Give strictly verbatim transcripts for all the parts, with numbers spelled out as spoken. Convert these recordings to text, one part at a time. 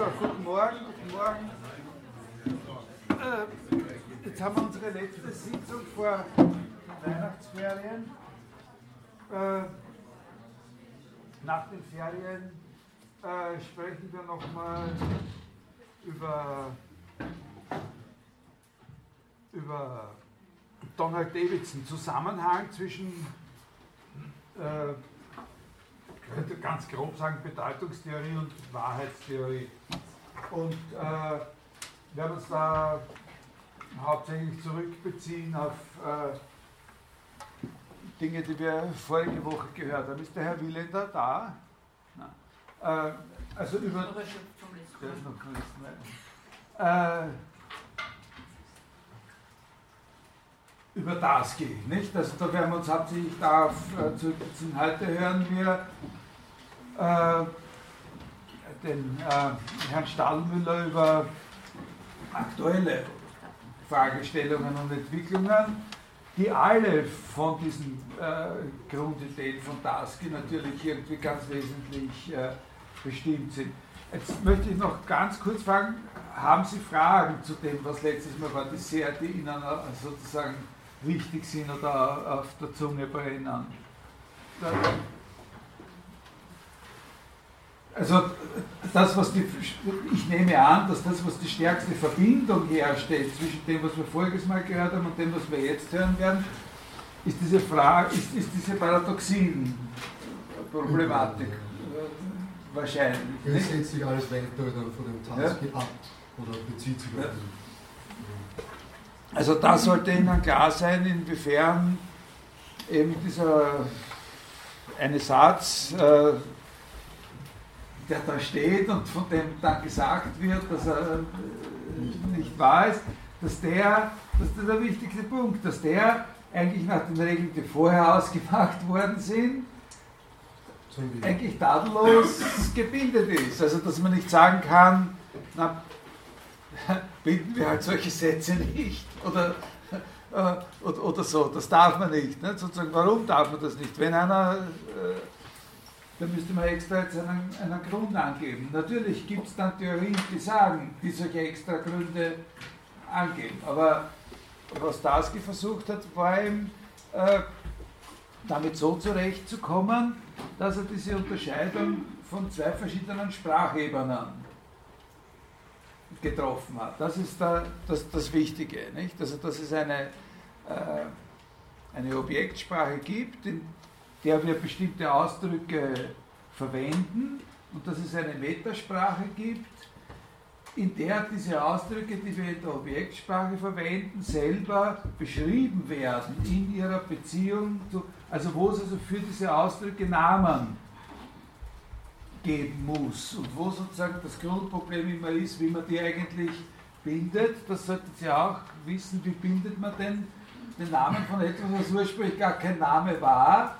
So, guten Morgen, guten Morgen. Äh, jetzt haben wir unsere letzte Sitzung vor den Weihnachtsferien. Äh, nach den Ferien äh, sprechen wir nochmal über, über Donald Davidson, Zusammenhang zwischen, äh, ich könnte ganz grob sagen, Bedeutungstheorie und Wahrheitstheorie. Und äh, wir werden uns da hauptsächlich zurückbeziehen auf äh, Dinge, die wir vorige Woche gehört haben. Ist der Herr Wieländer da? Nein. Äh, also über... Der ist noch vom letzten Mal. Äh, über Darsky, nicht? Also da werden wir uns hauptsächlich darauf äh, zurückbeziehen. Heute hören wir äh, den äh, Herrn Stadelmüller über aktuelle Fragestellungen und Entwicklungen, die alle von diesen äh, Grundideen von Darsky natürlich irgendwie ganz wesentlich äh, bestimmt sind. Jetzt möchte ich noch ganz kurz fragen, haben Sie Fragen zu dem, was letztes Mal war, die sehr, die Ihnen sozusagen wichtig sind oder auf der Zunge brennen? Also das, was die, ich nehme an, dass das, was die stärkste Verbindung herstellt zwischen dem, was wir voriges Mal gehört haben und dem, was wir jetzt hören werden, ist diese Frage, ist, ist diese Paradoxien-Problematik äh, wahrscheinlich. Es setzt sich alles weiter dann von dem Darsky ja. ab oder bezieht sich auf ja. Also da sollte Ihnen klar sein, inwiefern eben dieser eine Satz, äh, der da steht und von dem dann gesagt wird, dass er nicht wahr ist, dass der, das ist der wichtigste Punkt, dass der eigentlich nach den Regeln, die vorher ausgemacht worden sind, eigentlich tadellos gebildet ist. Also dass man nicht sagen kann, na, bilden wir halt solche Sätze nicht oder, äh, oder, oder so, das darf man nicht. Ne? Sozusagen, warum darf man das nicht? Wenn einer... Äh, da müsste man extra jetzt einen, einen Grund angeben. Natürlich gibt es dann Theorien, die sagen, die solche extra Gründe angeben. Aber was Darsky versucht hat, war eben, äh, damit so zurechtzukommen, dass er diese Unterscheidung von zwei verschiedenen Sprachebenen getroffen hat. Das ist da, das, das Wichtige. Nicht? Also, dass es eine, äh, eine Objektsprache gibt, in der wir bestimmte Ausdrücke verwenden und dass es eine Metasprache gibt, in der diese Ausdrücke, die wir in der Objektsprache verwenden, selber beschrieben werden in ihrer Beziehung zu, also wo es also für diese Ausdrücke Namen geben muss und wo sozusagen das Grundproblem immer ist, wie man die eigentlich bindet. Das sollten Sie auch wissen, wie bindet man denn den Namen von etwas, was ursprünglich gar kein Name war.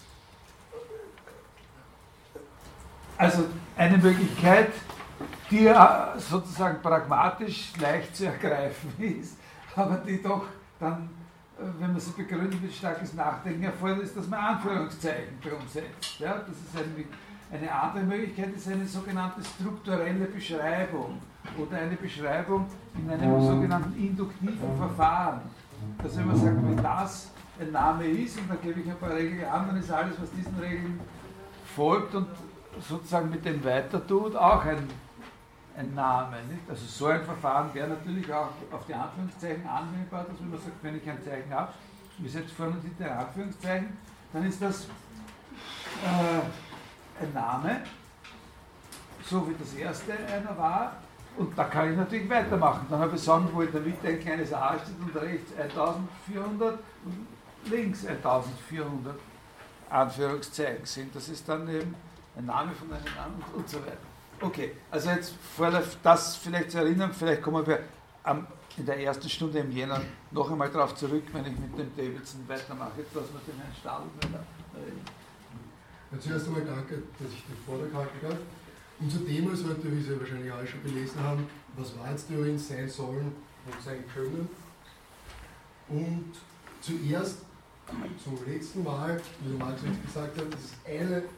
Also eine Möglichkeit, die sozusagen pragmatisch leicht zu ergreifen ist, aber die doch dann, wenn man sie begründet mit starkes Nachdenken erfordert, ist, dass man Anführungszeichen drum setzt. Ja, das ist eine, eine andere Möglichkeit, ist eine sogenannte strukturelle Beschreibung oder eine Beschreibung in einem sogenannten induktiven Verfahren. Dass wenn man sagt, wenn das ein Name ist und dann gebe ich ein paar Regeln an, dann ist alles, was diesen Regeln folgt und sozusagen mit dem weiter tut, auch ein, ein Name. Nicht? Also so ein Verfahren wäre natürlich auch auf die Anführungszeichen anwendbar, dass wenn man sagt, wenn ich ein Zeichen habe, wir setzen vorne und hinter Anführungszeichen, dann ist das äh, ein Name, so wie das erste einer war, und da kann ich natürlich weitermachen. Dann habe ich sagen, wo in der Mitte ein kleines A steht und rechts eintausendvierhundert und links eintausendvierhundert Anführungszeichen sind. Das ist dann eben ein Name von einem Namen und, und so weiter. Okay, also jetzt das vielleicht zu erinnern, vielleicht kommen wir am, in der ersten Stunde im Jänner noch einmal darauf zurück, wenn ich mit dem Davidson weitermache. Jetzt lassen wir den Herrn Stadelmüller reden. Ja, zuerst einmal danke, dass ich den Vortrag halten darf. Unser Thema sollte, wie Sie wahrscheinlich alle schon gelesen haben, was Wahrheitstheorien sein sollen und sein können. Und zuerst, zum letzten Mal, wie der Marx gesagt hat, das ist eine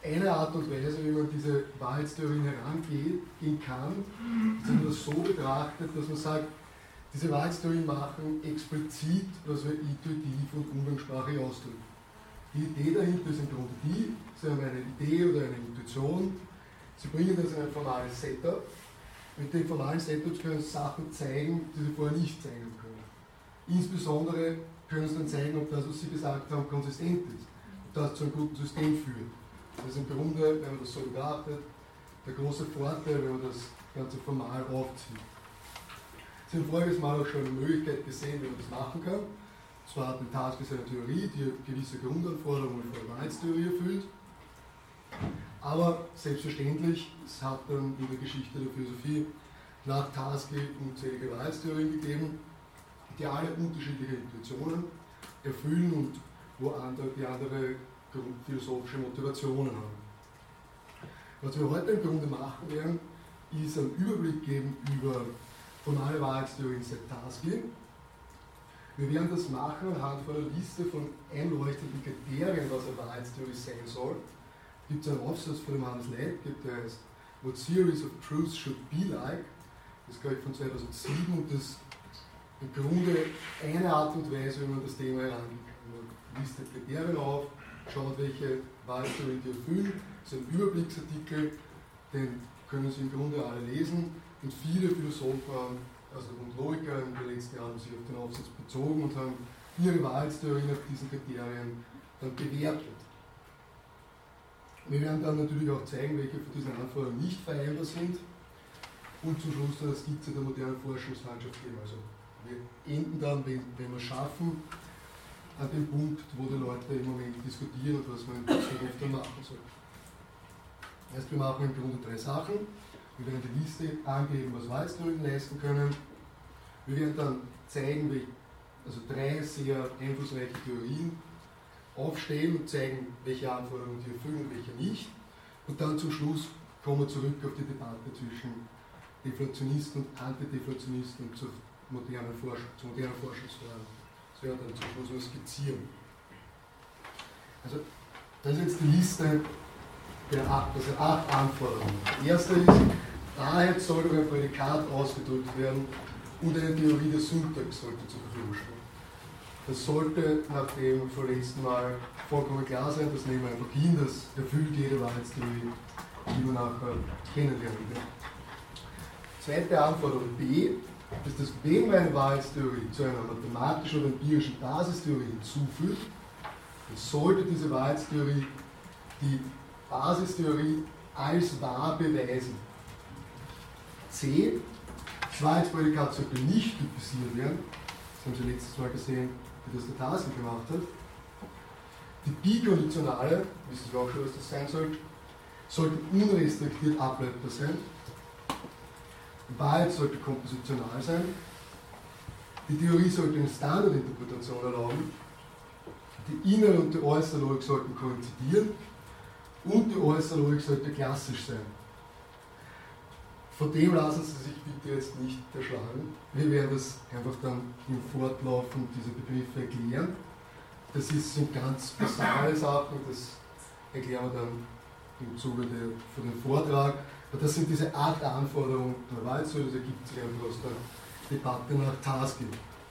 eine Art und Weise, wie man diese Wahrheitstheorien herangehen kann, ist, wenn man das so betrachtet, dass man sagt, diese Wahrheitstheorien machen explizit, was wir intuitiv und umgangssprachlich ausdrücken. Die Idee dahinter ist im Grunde die, sie haben eine Idee oder eine Intuition, sie bringen das in ein formales Setup. Mit den formalen Setups können sie Sachen zeigen, die sie vorher nicht zeigen können. Insbesondere können sie dann zeigen, ob das, was sie gesagt haben, konsistent ist, ob das zu einem guten System führt. Das ist im Grunde, wenn man das so betrachtet, der große Vorteil, wenn man das Ganze formal aufzieht. Sie haben voriges Mal auch schon eine Möglichkeit gesehen, wie man das machen kann. Zwar hat ein Task ist eine Theorie, die gewisse Grundanforderungen für eine Wahrheitstheorie erfüllt, aber selbstverständlich, es hat dann in der Geschichte der Philosophie nach Tarski unzählige Wahrheitstheorien gegeben, die alle unterschiedliche Intuitionen erfüllen und wo andere, die andere philosophische Motivationen haben. Was wir heute im Grunde machen werden, ist einen Überblick geben über formale Wahrheitstheorien seit Tarski. Wir werden das machen anhand von einer Liste von einleuchtenden Kriterien, was eine Wahrheitstheorie sein soll. Es gibt einen Aufsatz von dem Hans Leib, der heißt What Series of Truths Should Be Like. Das ist, glaube ich, von zweitausendsieben und das ist im Grunde eine Art und Weise, wie man das Thema herangeht. Man listet Kriterien auf, schaut, welche Wahrheitstheorien die erfüllen. Das ist ein Überblicksartikel, den können Sie im Grunde alle lesen. Und viele Philosophen, also und Logiker in den letzten Jahren, haben sich auf den Aufsatz bezogen und haben ihre Wahrheitstheorien auf diesen Kriterien dann bewertet. Wir werden dann natürlich auch zeigen, welche von diesen Anforderungen nicht vereinbar sind und zum Schluss dann eine Skizze der modernen Forschungslandschaft geben. Also wir enden dann, wenn, wenn wir es schaffen, an dem Punkt, wo die Leute im Moment diskutieren und was man in Zukunft dann machen soll. Das heißt, wir machen im Grunde drei Sachen. Wir werden die Liste angeben, was Wahrheitstheorien leisten können. Wir werden dann zeigen, wie, also drei sehr einflussreiche Theorien aufstellen und zeigen, welche Anforderungen die erfüllen und welche nicht. Und dann zum Schluss kommen wir zurück auf die Debatte zwischen Deflationisten und Antideflationisten und zur modernen Forschung, zu modernen Forschungsfragen. Das werden wir dann zum Schluss mal skizzieren. Also, das ist jetzt die Liste der acht, also acht Anforderungen. Die erste ist, Wahrheit soll durch ein Prädikat ausgedrückt werden und eine Theorie der Syntax sollte zur Verfügung stehen. Das sollte nach dem vom letzten Mal vollkommen klar sein, das nehmen wir einfach hin, das erfüllt jede Wahrheitstheorie, die wir nachher kennenlernen werden. Zweite Anforderung B ist, dass wenn man eine Wahrheitstheorie zu einer mathematischen oder empirischen Basistheorie hinzufügt, dann sollte diese Wahrheitstheorie die Basistheorie als wahr beweisen. C. Das Wahrheitsprädikat sollte nicht typisiert werden. Das haben Sie letztes Mal gesehen, wie das der Tarski gemacht hat. Die Bikonditionale, wissen Sie auch schon, was das sein soll, sollten unrestriktiert ableitbar sein. Die Wahrheit sollte kompositional sein. Die Theorie sollte eine Standardinterpretation erlauben. Die innere und die äußere Logik sollten koinzidieren. Und die äußere Logik sollte klassisch sein. Von dem lassen Sie sich bitte jetzt nicht erschlagen. Wir werden das einfach dann im Fortlaufen dieser Begriffe erklären. Das sind ganz basale Sachen, das erklären wir dann im Zuge der, von dem Vortrag. Aber das sind diese acht Anforderungen der Wahrheitstheorie, das ergibt sich einfach aus der Debatte nach Tarski.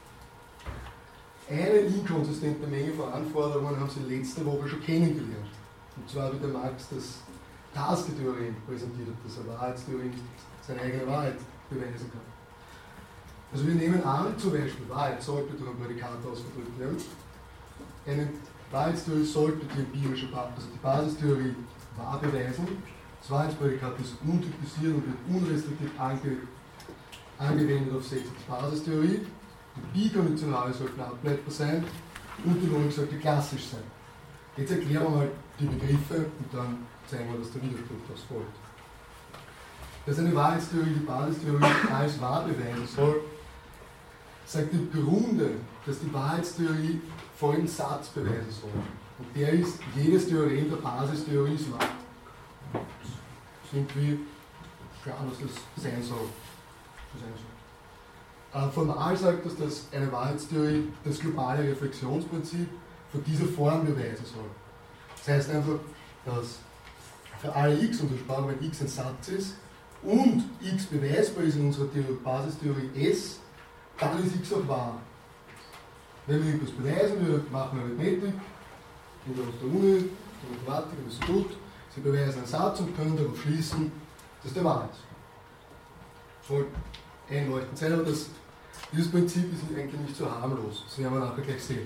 Eine inkonsistente Menge von Anforderungen haben Sie letzte Woche schon kennengelernt. Und zwar, wie der Marx das Tarski-Theorem präsentiert hat, dass eine Wahrheitstheorie nicht seine eigene Wahrheit beweisen kann. Also wir nehmen an, zum Beispiel, Wahrheit sollte durch ein Prädikat ausgedrückt werden. Eine Wahrheitstheorie sollte die empirische Basis, also die Basistheorie wahr beweisen. Das Wahrheitsprädikat ist untypisiert und wird unrestriktiv ange, angewendet auf sechzig Basistheorie. Die Bikonditionale sollten ableitbar sein und die Logik sollte klassisch sein. Jetzt erklären wir mal die Begriffe und dann zeigen wir, dass der Widerspruch daraus folgt. Dass eine Wahrheitstheorie die Basistheorie als wahr beweisen soll, sagt im Grunde, dass die Wahrheitstheorie folgenden Satz beweisen soll. Und der ist, jedes Theorem der Basistheorie ist wahr. Das ist irgendwie klar, was das sein soll. Das sein soll. Äh, formal sagt das, dass eine Wahrheitstheorie das globale Reflexionsprinzip von dieser Form beweisen soll. Das heißt einfach, dass für alle x, und so sprachen wenn x ein Satz ist, und x beweisbar ist in unserer Theorie, Basistheorie S, dann ist x auch wahr. Wenn wir irgendwas beweisen, wir machen Arithmetik, in der Uni, in der Informatik, im Institut, sie beweisen einen Satz und können darauf schließen, dass der wahr ist. Soll einleuchtend sein, aber das, dieses Prinzip ist eigentlich nicht so harmlos. Das werden wir nachher gleich sehen.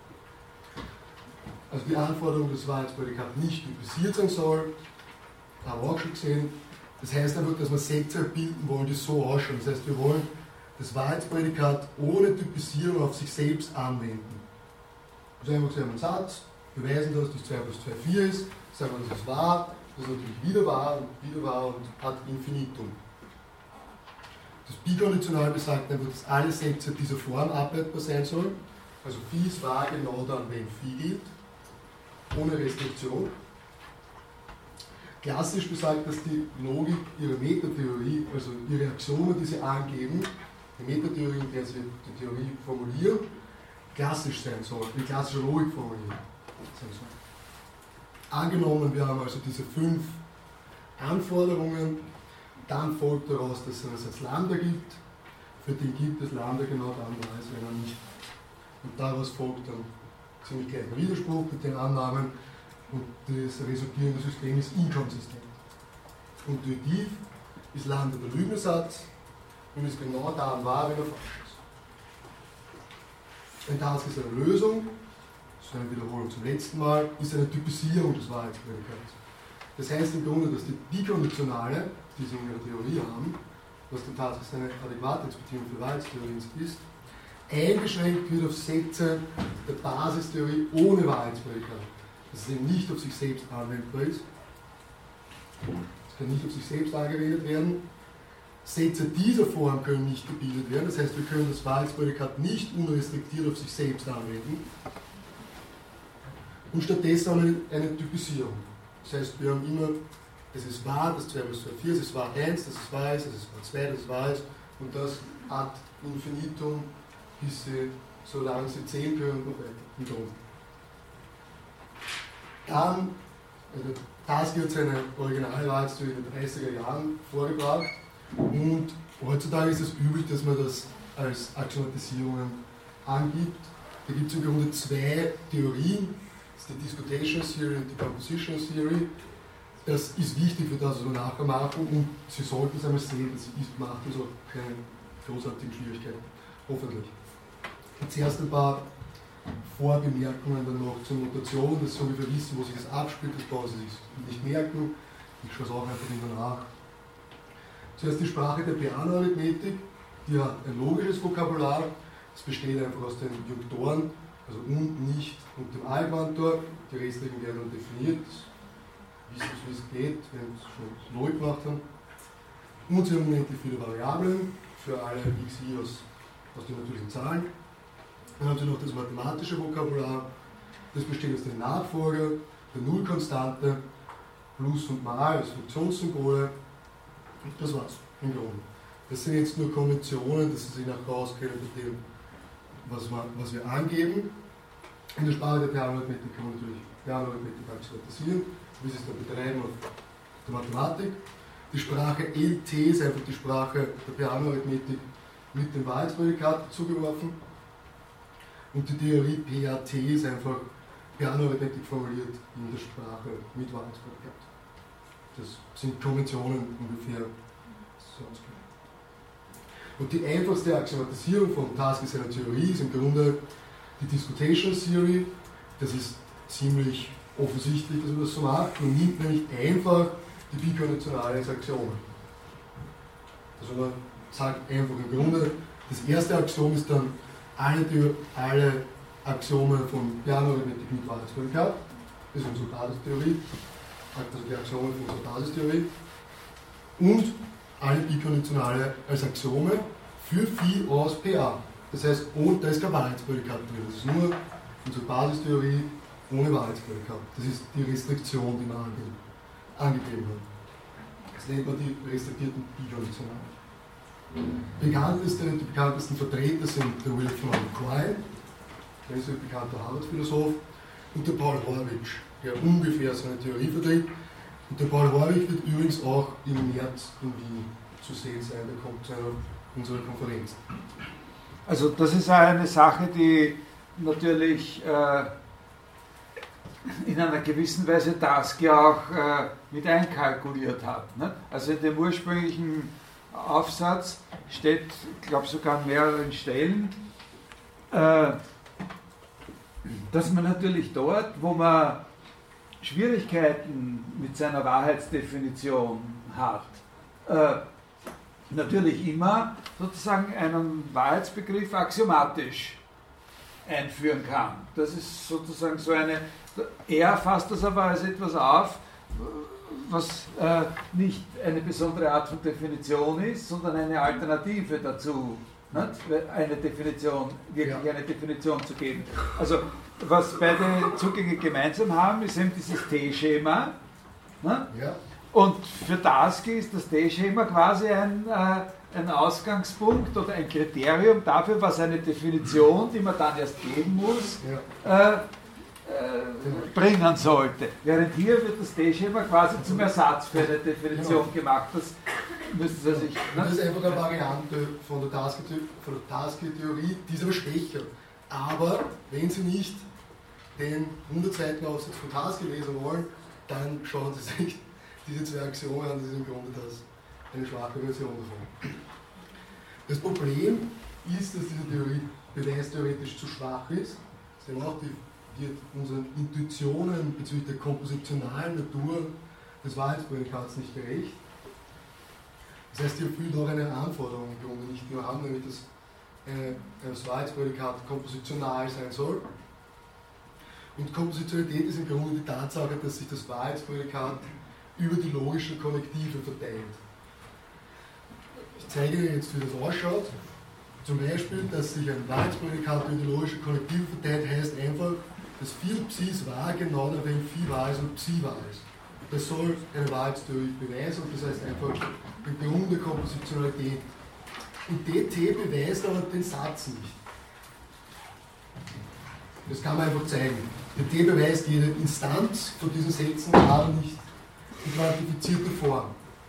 Also die Anforderung, dass das Wahrheitsprädikat nicht typisiert sein soll, haben wir auch schon gesehen. Das heißt einfach, dass wir Sätze bilden wollen, die so ausschauen. Das heißt, wir wollen das Wahrheitsprädikat ohne Typisierung auf sich selbst anwenden. Also einfach, Sie haben einen Satz, beweisen das, dass zwei plus zwei vier ist, sagen wir, das ist wahr, das ist natürlich wieder wahr und wieder wahr und hat Infinitum. Das Bikonditional besagt einfach, dass alle Sätze dieser Form abbildbar sein sollen. Also Phi ist wahr genau dann, wenn Phi gilt, ohne Restriktion. Klassisch besagt, dass die Logik ihrer Metatheorie, also ihre Axiome, die sie angeben, die Metatheorie, in der sie die Theorie formulieren, klassisch sein soll, in klassischer Logik formulieren sein soll. Angenommen, wir haben also diese fünf Anforderungen, dann folgt daraus, dass es einen Satz Lambda gibt, für den gibt es Lambda genau dann weiß, wenn er nicht. Und daraus folgt dann ziemlich gleich ein Widerspruch mit den Annahmen und das resultierende System ist inkonsistent. Intuitiv ist Lambda der Lügensatz und ist genau dann wahr, wenn er falsch ist. Ein Task ist eine Lösung, das ist eine Wiederholung zum letzten Mal, ist eine Typisierung des Wahrheitsprädikats. Das heißt im Grunde, dass die Bikonditionale, die sie in ihrer Theorie haben, was der Task eine Adäquatheitsbedingung für Wahrheitstheorien ist, eingeschränkt wird auf Sätze der Basistheorie ohne Wahrheitsprädikat. Dass es eben nicht auf sich selbst anwendbar ist. Es kann nicht auf sich selbst angewendet werden. Sätze dieser Form können nicht gebildet werden. Das heißt, wir können das Wahrheitsprädikat nicht unrestriktiert auf sich selbst anwenden. Und stattdessen haben wir eine Typisierung. Das heißt, wir haben immer, es ist wahr, das zwei plus zwei vier, es ist wahr eins, das ist wahr ist, es ist wahr zwei, das ist wahr ist. Und das ad infinitum, bis sie, solange sie zählen können, noch weiter wiederum. Dann, also das wird seine originale Wahrheitstheorie in den dreißiger Jahren vorgebracht und heutzutage ist es üblich, dass man das als Axiomatisierungen angibt. Da gibt es im Grunde zwei Theorien, das ist die Disputation Theory und die Composition Theory. Das ist wichtig für das, was wir nachher machen und Sie sollten es einmal sehen, das ist, macht also keine großartigen Schwierigkeiten, hoffentlich. Jetzt erst ein paar Vorbemerkungen dann noch zur Notation, dass Sie ungefähr wissen, wo sich das abspielt, das brauchen Sie sich nicht merken. Ich schaue es auch einfach immer nach. Zuerst die Sprache der Peano-Arithmetik, die hat ein logisches Vokabular, das besteht einfach aus den Junktoren, also und, nicht und dem Allquantor. Die restlichen werden dann definiert, wissen Sie, wie es geht, wenn Sie es schon neu gemacht haben. Und Sie haben unendlich viele Variablen für alle xi aus, aus den natürlichen Zahlen. Dann haben Sie noch das mathematische Vokabular, das besteht aus den Nachfolger, der Nullkonstante, Plus und Mal als Funktionssymbole. Und das war's im Grunde. Das sind jetzt nur Konventionen, dass Sie sich nachher auskennen mit dem, was wir, was wir angeben. In der Sprache der Peano-Arithmetik kann man natürlich Peano-Arithmetik axiomatisieren, wie Sie es dann betreiben auf der Mathematik. Die Sprache L T ist einfach die Sprache der Peano-Arithmetik mit dem Wahrheitsprädikat zugeworfen. Und die Theorie P A T ist einfach Peano-Arithmetik formuliert in der Sprache mit Wahrheitsprädikat. Das sind Konventionen ungefähr so ausgehört. Und die einfachste Axiomatisierung von Task ist eine Theorie, ist im Grunde die Disputation Theory. Das ist ziemlich offensichtlich, dass man das so macht. Man nimmt nämlich einfach die bikonditionale als Axiome. Also man sagt einfach im Grunde, das erste Axiom ist dann alle, alle Axiome von Peano-Arithmetik mit Wahrheitsprädikat. Das ist unsere Basistheorie. Also die Axiome von unserer Basistheorie. Und alle bikonditionale als Axiome für Phi aus P A. Das heißt, und da ist kein Wahrheitsprädikat drin. Das ist nur unsere Basistheorie ohne Wahrheitsprädikat. Das ist die Restriktion, die man angegeben hat. Das nennt man die restriktierten Bikonditionalen. Bekannteste, die bekanntesten Vertreter sind der Wilfred Quine, der ist ein bekannter Harvard-Philosoph, und der Paul Horwich, der ungefähr seine Theorie vertritt. Und der Paul Horwig wird übrigens auch im März in Wien zu sehen sein, der kommt zu einer unserer Konferenzen. Also das ist auch eine Sache, die natürlich äh, in einer gewissen Weise Tarski auch äh, mit einkalkuliert hat. Ne? Also in dem ursprünglichen Aufsatz steht, ich glaube sogar an mehreren Stellen, äh, dass man natürlich dort, wo man Schwierigkeiten mit seiner Wahrheitsdefinition hat, äh, natürlich immer sozusagen einen Wahrheitsbegriff axiomatisch einführen kann. Das ist sozusagen so eine, er fasst das aber als etwas auf, was äh, nicht eine besondere Art von Definition ist, sondern eine Alternative dazu, nicht? Eine Definition, wirklich ja. eine Definition zu geben. Also was beide Zugänge gemeinsam haben, ist eben dieses T-Schema. Ne? Ja. Und für Tarski ist das T-Schema quasi ein, äh, ein Ausgangspunkt oder ein Kriterium dafür, was eine Definition, die man dann erst geben muss, ja. äh, äh, bringen sollte. Während hier wird das T-Schema quasi zum Ersatz für eine Definition ja. gemacht. Das müssen Sie sich... Ne? Das ist einfach eine Variante von der Tarski-Theorie, die ist aber schwächer. Aber wenn Sie nicht den hundert Seiten Aufsatz von Tarski lesen wollen, dann schauen Sie sich diese zwei Axiome an, das ist im Grunde das, eine schwache Version davon. Das Problem ist, dass diese Theorie beweistheoretisch zu schwach ist. Das heißt auch, die wird unseren Intuitionen bezüglich der kompositionalen Natur des Wahrheitsprädikats nicht gerecht. Das heißt, hier erfüllt auch eine Anforderung im Grunde nicht, die wir haben, nämlich dass äh, das Wahrheitsprädikat kompositional sein soll. Und Kompositionalität ist im Grunde die Tatsache, dass sich das Wahrheitsprädikat über die logischen Konnektive verteilt. Ich zeige Ihnen jetzt, wie das ausschaut. Zum Beispiel, dass sich ein Wahrheitsprädikat über die logische Konnektive verteilt, heißt einfach, dass vier Psis wahr genau nach dem Phi wahr ist und Psi wahr ist. Das soll eine Wahrheitstheorie beweisen und das heißt einfach der Grund der Kompositionalität. Und D T beweist aber den Satz nicht. Das kann man einfach zeigen. D T beweist jede Instanz von diesen Sätzen, aber nicht die quantifizierte Form.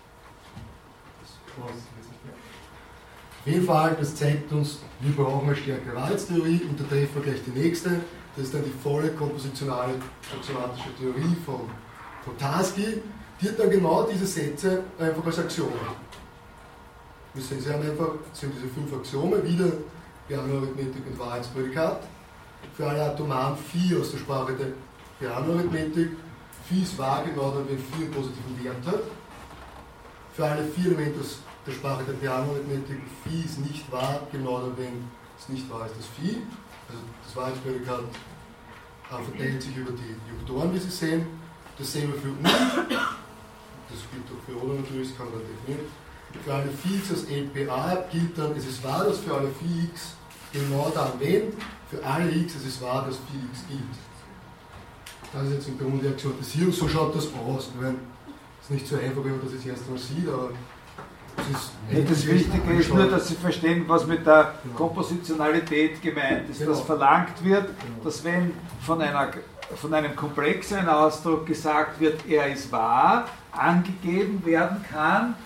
Auf jeden Fall, das zeigt uns, wir brauchen eine stärkere Wahrheitstheorie und da treffen wir gleich die nächste. Das ist dann die volle kompositionale axiomatische Theorie von, von Tarski. Die hat dann genau diese Sätze einfach als Axiome. Wir sehen, sie haben einfach, sind diese fünf Axiome, wieder Peano-Arithmetik und Wahrheitsprädikat. Für alle atomaren Phi aus der Sprache der Peano-Arithmetik. Phi ist wahr, genau dann, wenn Phi einen positiven Wert hat. Für alle vier Elemente aus der Sprache der Peano-Arithmetik, Phi ist nicht wahr, genau dann, wenn es nicht wahr ist, das Phi. Also das Wahrheitsprädikat verteilt sich über die Juktoren, wie Sie sehen. Dasselbe für U. Das gilt auch für Oder natürlich, das kann man definieren. Für alle Phi x aus L P A gilt dann, es ist wahr, dass für alle Phi x genau dann, wenn, für alle x es ist wahr, dass Phi x gilt. Das ist jetzt im Grunde die Axiomatisierung, so schaut das aus. Ich meine, es ist nicht so einfach, wenn man das jetzt erst mal sieht, aber es ist... Ja, das Wichtige ist nur, dass Sie verstehen, was mit der Kompositionalität gemeint ist. Genau. Dass verlangt wird, dass wenn von, einer, von einem komplexen Ausdruck gesagt wird, er ist wahr, angegeben werden kann,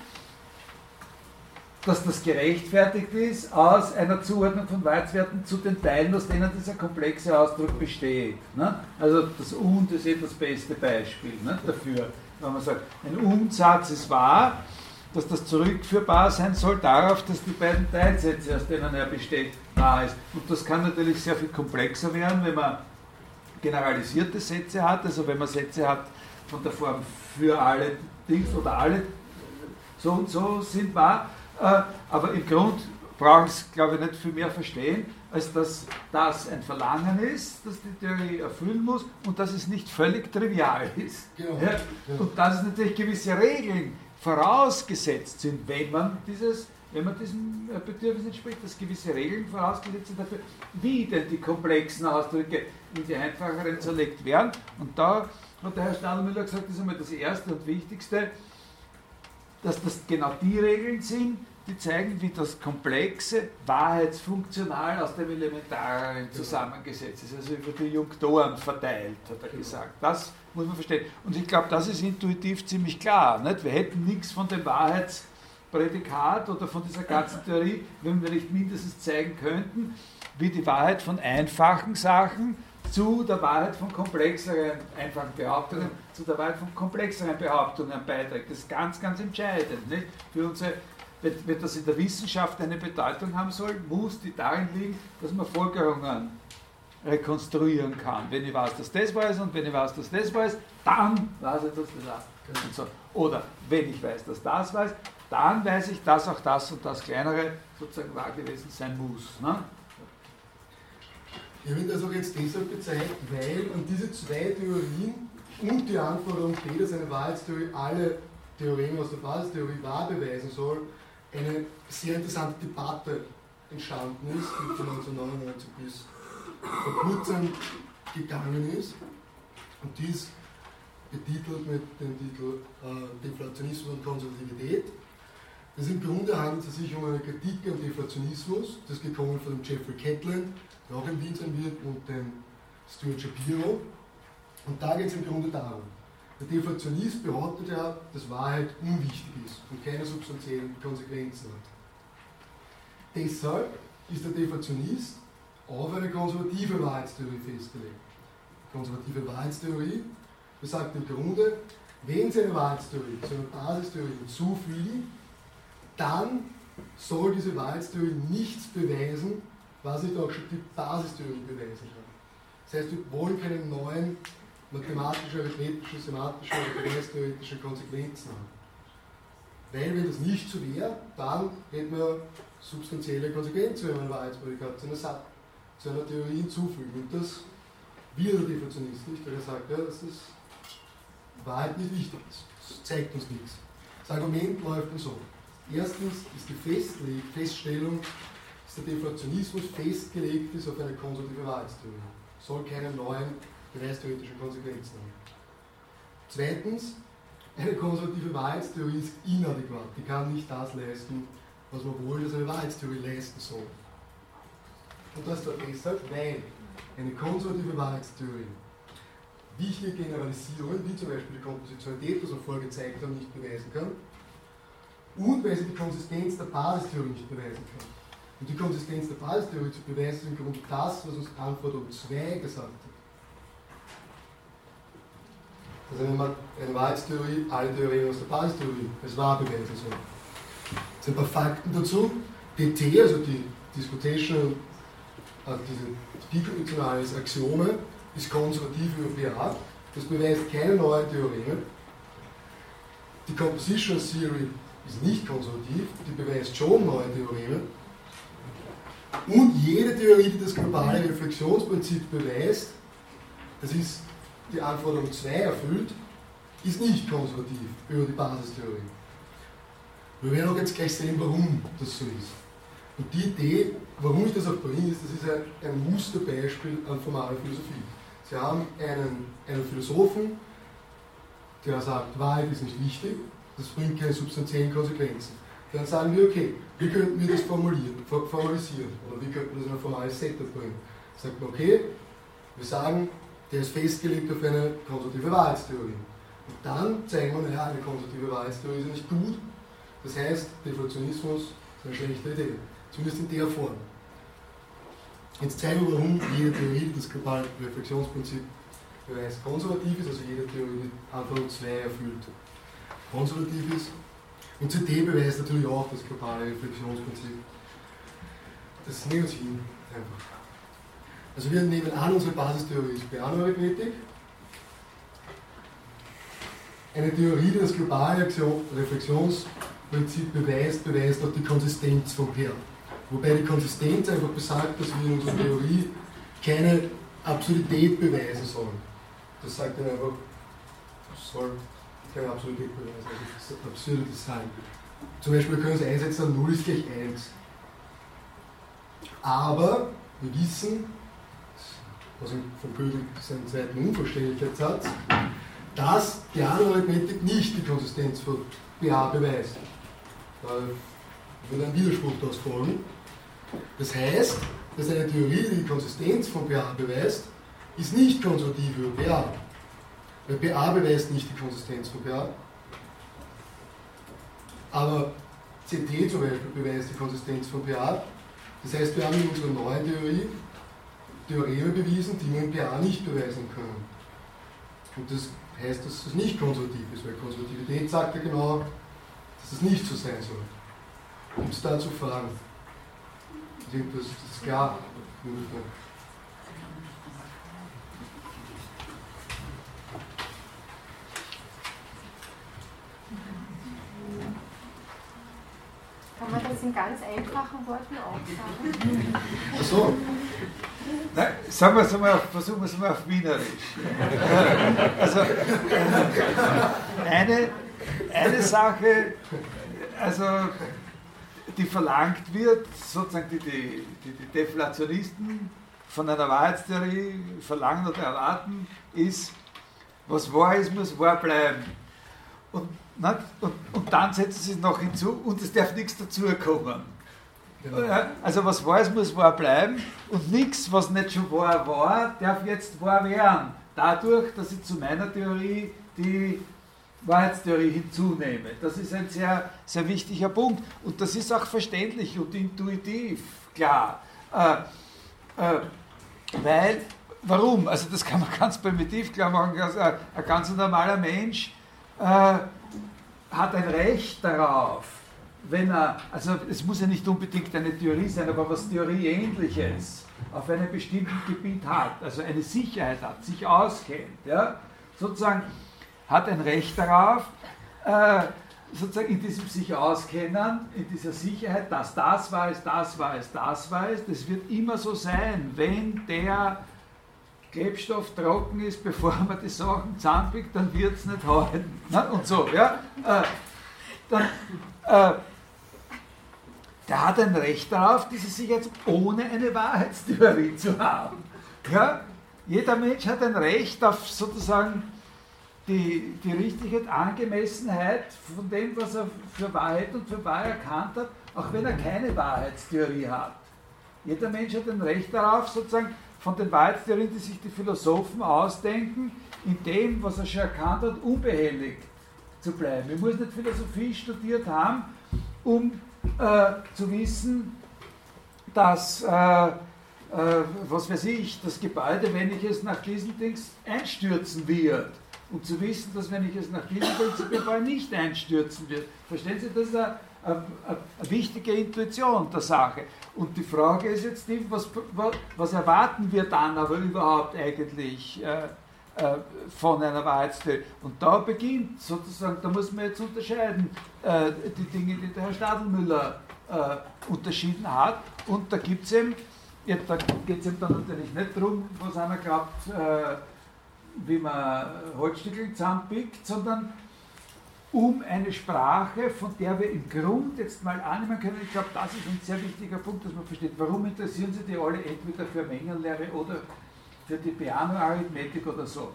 dass das gerechtfertigt ist aus einer Zuordnung von Wahrheitswerten zu den Teilen, aus denen dieser komplexe Ausdruck besteht. Ne? Also das Und ist eh das beste Beispiel, ne, dafür, wenn man sagt, ein Und-Satz ist wahr, dass das zurückführbar sein soll darauf, dass die beiden Teilsätze, aus denen er besteht, wahr ist. Und das kann natürlich sehr viel komplexer werden, wenn man generalisierte Sätze hat, also wenn man Sätze hat von der Form für alle Dings oder alle so und so sind wahr. Aber im Grund brauche ich es, glaube ich, nicht viel mehr verstehen, als dass das ein Verlangen ist, das die Theorie erfüllen muss und dass es nicht völlig trivial ist. Genau. Ja? Und dass es natürlich gewisse Regeln vorausgesetzt sind, wenn man, dieses, wenn man diesem Bedürfnis entspricht, dass gewisse Regeln vorausgesetzt sind dafür, wie denn die komplexen Ausdrücke in die einfacheren zerlegt werden. Und da hat der Herr Stadelmüller gesagt, das ist einmal das Erste und Wichtigste, dass das genau die Regeln sind, die zeigen, wie das Komplexe wahrheitsfunktional aus dem Elementaren zusammengesetzt ist, also über die Junktoren verteilt, hat er gesagt. Das muss man verstehen. Und ich glaube, das ist intuitiv ziemlich klar. Nicht? Wir hätten nichts von dem Wahrheitsprädikat oder von dieser ganzen Theorie, wenn wir nicht mindestens zeigen könnten, wie die Wahrheit von einfachen Sachen zu der Wahrheit von komplexeren, einfachen Behauptungen, zu der Wahrheit von komplexeren Behauptungen beiträgt. Das ist ganz, ganz entscheidend. Nicht? Für unsere, wenn, wenn das in der Wissenschaft eine Bedeutung haben soll, muss die darin liegen, dass man Folgerungen rekonstruieren kann. Wenn ich weiß, dass das weiß und wenn ich weiß, dass das weiß, dann weiß ich, dass das auch. Und so. Oder wenn ich weiß, dass das weiß, dann weiß ich, dass auch das und das Kleinere sozusagen wahr gewesen sein muss. Ne? Ich will das auch jetzt deshalb bezeichnet, weil an diese zwei Theorien und die Anforderung B, dass eine Wahrheitstheorie alle Theoreme aus der Basistheorie wahr beweisen soll, eine sehr interessante Debatte entstanden ist, die von neunzehnhundertneunundneunzig bis vor kurzem gegangen ist. Und dies betitelt mit dem Titel äh, Deflationismus und Konservativität. Das im Grunde handelt es sich um eine Kritik am Deflationismus, das ist gekommen von dem Jeffrey Catlin, der auch in Wien sein wird, und dem Stuart Shapiro. Und da geht es im Grunde darum, der Deflationist behauptet ja, dass Wahrheit unwichtig ist und keine substanziellen Konsequenzen hat. Deshalb ist der Deflationist auf eine konservative Wahrheitstheorie festgelegt. Die konservative Wahrheitstheorie besagt im Grunde, wenn Sie eine Wahrheitstheorie zu einer Basistheorie hinzufügen, dann soll diese Wahrheitstheorie nichts beweisen, was nicht auch schon die Basistheorie beweisen kann. Das heißt, wir wollen keine neuen mathematische, arithmetische, semantische oder beweistheoretische Konsequenzen haben. Weil, wenn das nicht so wäre, dann hätten wir substanzielle Konsequenzen, wenn wir ein Wahrheitsprädikat zu einer, Sa zu einer Theorie hinzufügen. Und das will der Deflationist nicht, weil er sagt, ja, dass das Wahrheit nicht wichtig ist. Das zeigt uns nichts. Das Argument läuft dann so. Erstens ist die Festleg Feststellung, dass der Deflationismus festgelegt ist auf eine konservative Wahrheitstheorie. Soll keine neuen beweistheoretischen Konsequenzen haben. Zweitens, eine konservative Wahrheitstheorie ist inadäquat. Die kann nicht das leisten, was man wohl, dass eine Wahrheitstheorie leisten soll. Und das doch deshalb, weil eine konservative Wahrheitstheorie wichtige Generalisierungen, wie zum Beispiel die Kompositionalität, das wir vorher gezeigt haben, nicht beweisen kann, und weil sie die Konsistenz der Basistheorie nicht beweisen kann. Und die Konsistenz der Basistheorie zu beweisen ist im Grunde das, was uns Anforderung zwei gesagt hat. Dass eine, eine Wahrheitstheorie alle Theoreme aus der Basistheorie als wahr beweisen soll. Jetzt ein paar Fakten dazu. D T, also die Disputation, also diese bikonditionales Axiome, ist konservativ über P A. Das beweist keine neuen Theoreme. Die Compositional Theory ist nicht konservativ, die beweist schon neue Theoreme. Und jede Theorie, die das globale Reflexionsprinzip beweist, das ist die Anforderung zwei erfüllt, ist nicht konservativ über die Basistheorie. Wir werden auch jetzt gleich sehen, warum das so ist. Und die Idee, warum ich das auch bringe, ist, das ist ein, ein Musterbeispiel an formaler Philosophie. Sie haben einen, einen Philosophen, der sagt, Wahrheit ist nicht wichtig, das bringt keine substanziellen Konsequenzen. Dann sagen wir, okay, wie könnten wir das formulieren, formalisieren? Oder wie könnten wir das in ein formales Setup bringen? Sagt man, okay, wir sagen, der ist festgelegt auf eine konservative Wahrheitstheorie. Und dann zeigen wir, naja, eine konservative Wahrheitstheorie ist ja nicht gut. Das heißt, Deflationismus ist eine schlechte Idee. Zumindest in der Form. Jetzt zeigen wir, warum jede Theorie, die das globale Reflexionsprinzip beweist, konservativ ist, also jede Theorie, die Anforderung zwei erfüllt, konservativ ist. Und C D beweist natürlich auch das globale Reflexionsprinzip. Das nehmen wir uns hin, einfach. Also wir nehmen an, unsere Basistheorie ist Peano-Arithmetik. Eine Theorie, die das globale Reflexionsprinzip beweist, beweist auch die Konsistenz von P A. Wobei die Konsistenz einfach besagt, dass wir in unserer Theorie keine Absurdität beweisen sollen. Das sagt dann einfach, es soll keine Absurdität beweisen, also absurde Design. Zum Beispiel können wir es einsetzen, null ist gleich eins. Aber wir wissen, also von Gödel seinen zweiten Unvollständigkeitssatz, dass Peano-Arithmetik nicht die Konsistenz von P A beweist. würde ein Widerspruch daraus folgen. Das heißt, dass eine Theorie, die die Konsistenz von P A beweist, ist nicht konsultativ über P A. Weil P A beweist nicht die Konsistenz von P A. Aber C T zum Beispiel beweist die Konsistenz von P A. Das heißt, wir haben in unserer neuen Theorie Theoreme bewiesen, die wir in P A nicht beweisen können. Und das heißt, dass es nicht konsultativ ist, weil Konsultativität sagt ja genau, dass es nicht so sein soll. Gibt es dazu Fragen? Das ist klar. Kann man das in ganz einfachen Worten auch sagen? Ach so. Nein, sagen wir es mal, versuchen wir es mal auf Wienerisch. Also, eine, eine Sache, also, die verlangt wird, sozusagen die, die, die, die Deflationisten von einer Wahrheitstheorie verlangen oder erwarten, ist, was wahr ist, muss wahr bleiben. Und, und, und dann setzen sie es noch hinzu und es darf nichts dazukommen. Genau. Also was wahr ist, muss wahr bleiben und nichts, was nicht schon wahr war, darf jetzt wahr werden. Dadurch, dass ich zu meiner Theorie die Wahrheitstheorie hinzunehme. Das ist ein sehr, sehr wichtiger Punkt und das ist auch verständlich und intuitiv klar. Äh, äh, weil, warum? Also das kann man ganz primitiv klar machen. Also ein, ein ganz normaler Mensch äh, hat ein Recht darauf, wenn er, also es muss ja nicht unbedingt eine Theorie sein, aber was Theorieähnliches auf einem bestimmten Gebiet hat, also eine Sicherheit hat, sich auskennt, ja, sozusagen hat ein Recht darauf, äh, sozusagen in diesem sich auskennen, in dieser Sicherheit, dass das weiß, das weiß, das weiß, das wird immer so sein, wenn der Klebstoff trocken ist, bevor man die Sachen zusammenpickt, dann wird es nicht halten. Ne? Und so, ja. Äh, dann, äh, der hat ein Recht darauf, diese Sicherheit ohne eine Wahrheitstheorie zu haben. Ja? Jeder Mensch hat ein Recht auf sozusagen die, die Richtigkeit, Angemessenheit von dem, was er für Wahrheit und für wahr erkannt hat, auch wenn er keine Wahrheitstheorie hat. Jeder Mensch hat ein Recht darauf, sozusagen von den Wahrheitstheorien, die sich die Philosophen ausdenken, in dem, was er schon erkannt hat, unbehelligt zu bleiben. Ich muss nicht Philosophie studiert haben, um äh, zu wissen, dass, äh, äh, was weiß ich, das Gebäude, wenn ich es nach diesen Dings einstürzen wird. Und zu wissen, dass wenn ich es nach diesem Gebäude nicht einstürzen wird. Verstehen Sie, das ist eine, eine, eine wichtige Intuition der Sache. Und die Frage ist jetzt die, was, was erwarten wir dann aber überhaupt eigentlich äh, äh, von einer Wahrheitstheorie? Und da beginnt sozusagen, da muss man jetzt unterscheiden, äh, die Dinge, die der Herr Stadelmüller äh, unterschieden hat. Und da gibt es eben, ja, da geht es eben dann natürlich nicht darum, was einer glaubt, äh, wie man Holzstücke zusammenpickt, sondern um eine Sprache, von der wir im Grund jetzt mal annehmen können. Ich glaube, das ist ein sehr wichtiger Punkt, dass man versteht, warum interessieren sich die alle entweder für Mengenlehre oder für die Peano-Arithmetik oder so.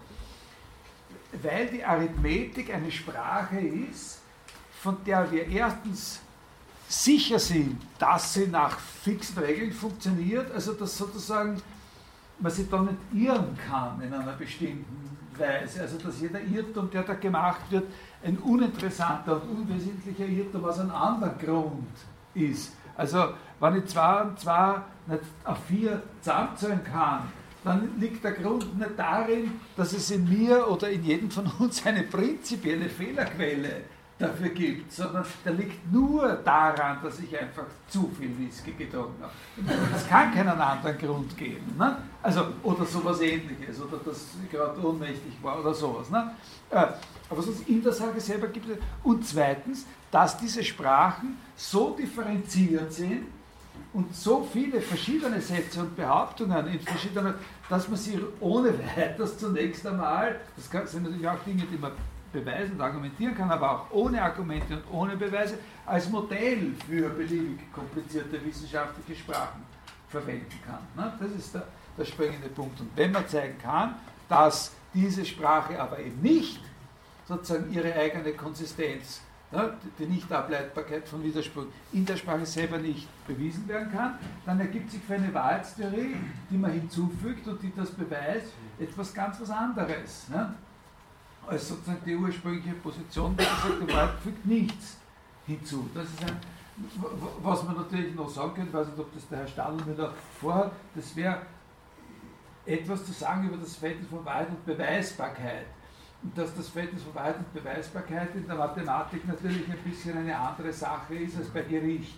Weil die Arithmetik eine Sprache ist, von der wir erstens sicher sind, dass sie nach fixen Regeln funktioniert, also dass sozusagen man sich da nicht irren kann in einer bestimmten Weise. Also dass jeder Irrtum, der da gemacht wird, ein uninteressanter und unwesentlicher Irrtum aus einem anderen Grund ist. Also wenn ich zwei und zwei nicht auf vier zusammenzählen kann, dann liegt der Grund nicht darin, dass es in mir oder in jedem von uns eine prinzipielle Fehlerquelle dafür gibt, sondern der liegt nur daran, dass ich einfach zu viel Whisky getrunken habe. Es kann keinen anderen Grund geben. Ne? Also, oder sowas Ähnliches, oder dass ich gerade ohnmächtig war oder sowas. Ne? Aber sonst in der Sache selber gibt es. Und zweitens, dass diese Sprachen so differenziert sind und so viele verschiedene Sätze und Behauptungen in verschiedenen, dass man sie ohne weiteres zunächst einmal, das sind natürlich auch Dinge, die man beweisen und argumentieren kann, aber auch ohne Argumente und ohne Beweise als Modell für beliebig komplizierte wissenschaftliche Sprachen verwenden kann. Das ist der, der springende Punkt. Und wenn man zeigen kann, dass diese Sprache aber eben nicht sozusagen ihre eigene Konsistenz ne, die Nichtableitbarkeit von Widersprüchen in der Sprache selber nicht bewiesen werden kann, dann ergibt sich für eine Wahrheitstheorie, die man hinzufügt und die das beweist, etwas ganz was anderes. Ne? Als sozusagen die ursprüngliche Position, die sagt, die Wahrheit fügt nichts hinzu. Das ist ein, was man natürlich noch sagen könnte, ich weiß nicht, ob das der Herr Stadl mir da vorhat, das wäre etwas zu sagen über das Verhältnis von Wahrheit und Beweisbarkeit. Und dass das Verhältnis von Wahrheit und Beweisbarkeit in der Mathematik natürlich ein bisschen eine andere Sache ist als bei Gericht.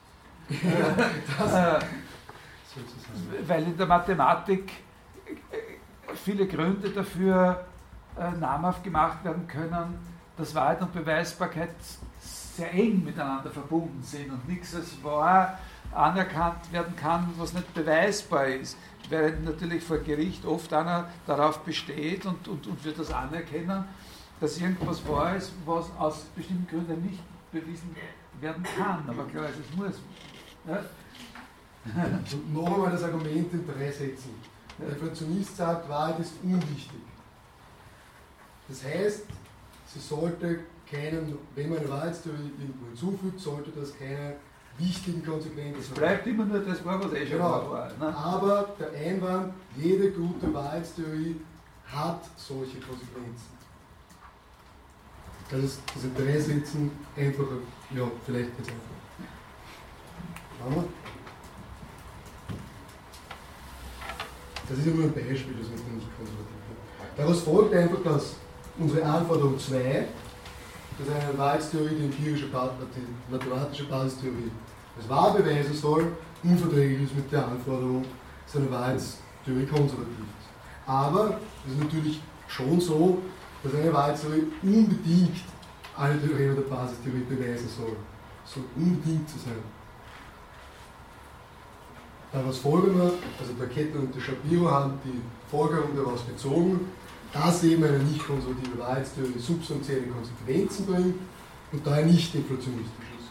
äh, weil in der Mathematik viele Gründe dafür äh, namhaft gemacht werden können, dass Wahrheit und Beweisbarkeit sehr eng miteinander verbunden sind und nichts als wahr anerkannt werden kann, was nicht beweisbar ist. Während natürlich vor Gericht oft einer darauf besteht und, und, und wird das anerkennen, dass irgendwas wahr ist, was aus bestimmten Gründen nicht bewiesen werden kann. Aber klar, es muss. Ja? Und noch einmal das Argument in drei Sätzen. Der Evolutionist sagt, Wahrheit ist unwichtig. Das heißt, sie sollte keinen, wenn man eine Wahrheitstheorie irgendwo hinzufügt, sollte das keine wichtigen Konsequenzen haben. Es bleibt immer nur das wahr, was eh schon genau. war. Ne? Aber der Einwand, jede gute Wahrheitstheorie hat solche Konsequenzen. Das ist diese drei Sätzen einfacher, ja, vielleicht ganz einfach. Schauen wir. Das ist ja nur ein Beispiel, das ist nicht konservativ. Daraus folgt einfach, dass unsere Anforderung zwei, dass eine Wahrheitstheorie die empirische, die mathematische Basistheorie als wahr beweisen soll, unverträglich ist mit der Anforderung, dass eine Wahrheitstheorie konservativ ist. Aber es ist natürlich schon so, dass eine Wahrheitstheorie unbedingt alle Theoreme der Basistheorie beweisen soll. Es soll unbedingt so sein. Daraus folgen wir, also der Kettner und der Shapiro haben die Folgerung daraus gezogen, dass eben eine nicht konservative Wahrheitstheorie substanzielle Konsequenzen bringt und daher nicht inflationistisch ist.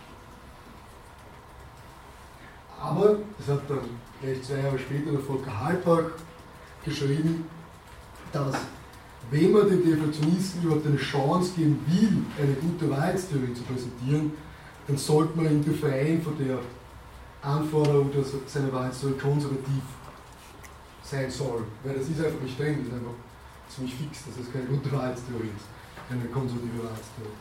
Aber, das hat dann gleich zwei Jahre später der Volker Halbach geschrieben, dass wenn man den Deflationisten überhaupt eine Chance geben will, eine gute Wahrheitstheorie zu präsentieren, dann sollte man ihn befreien von der Anforderung, dass seine Wahrheitstheorie konservativ sein soll. Weil das ist einfach nicht drin, das ist einfach ziemlich fix, dass es keine gute Wahrheitstheorie ist, eine konservative Wahrheitstheorie.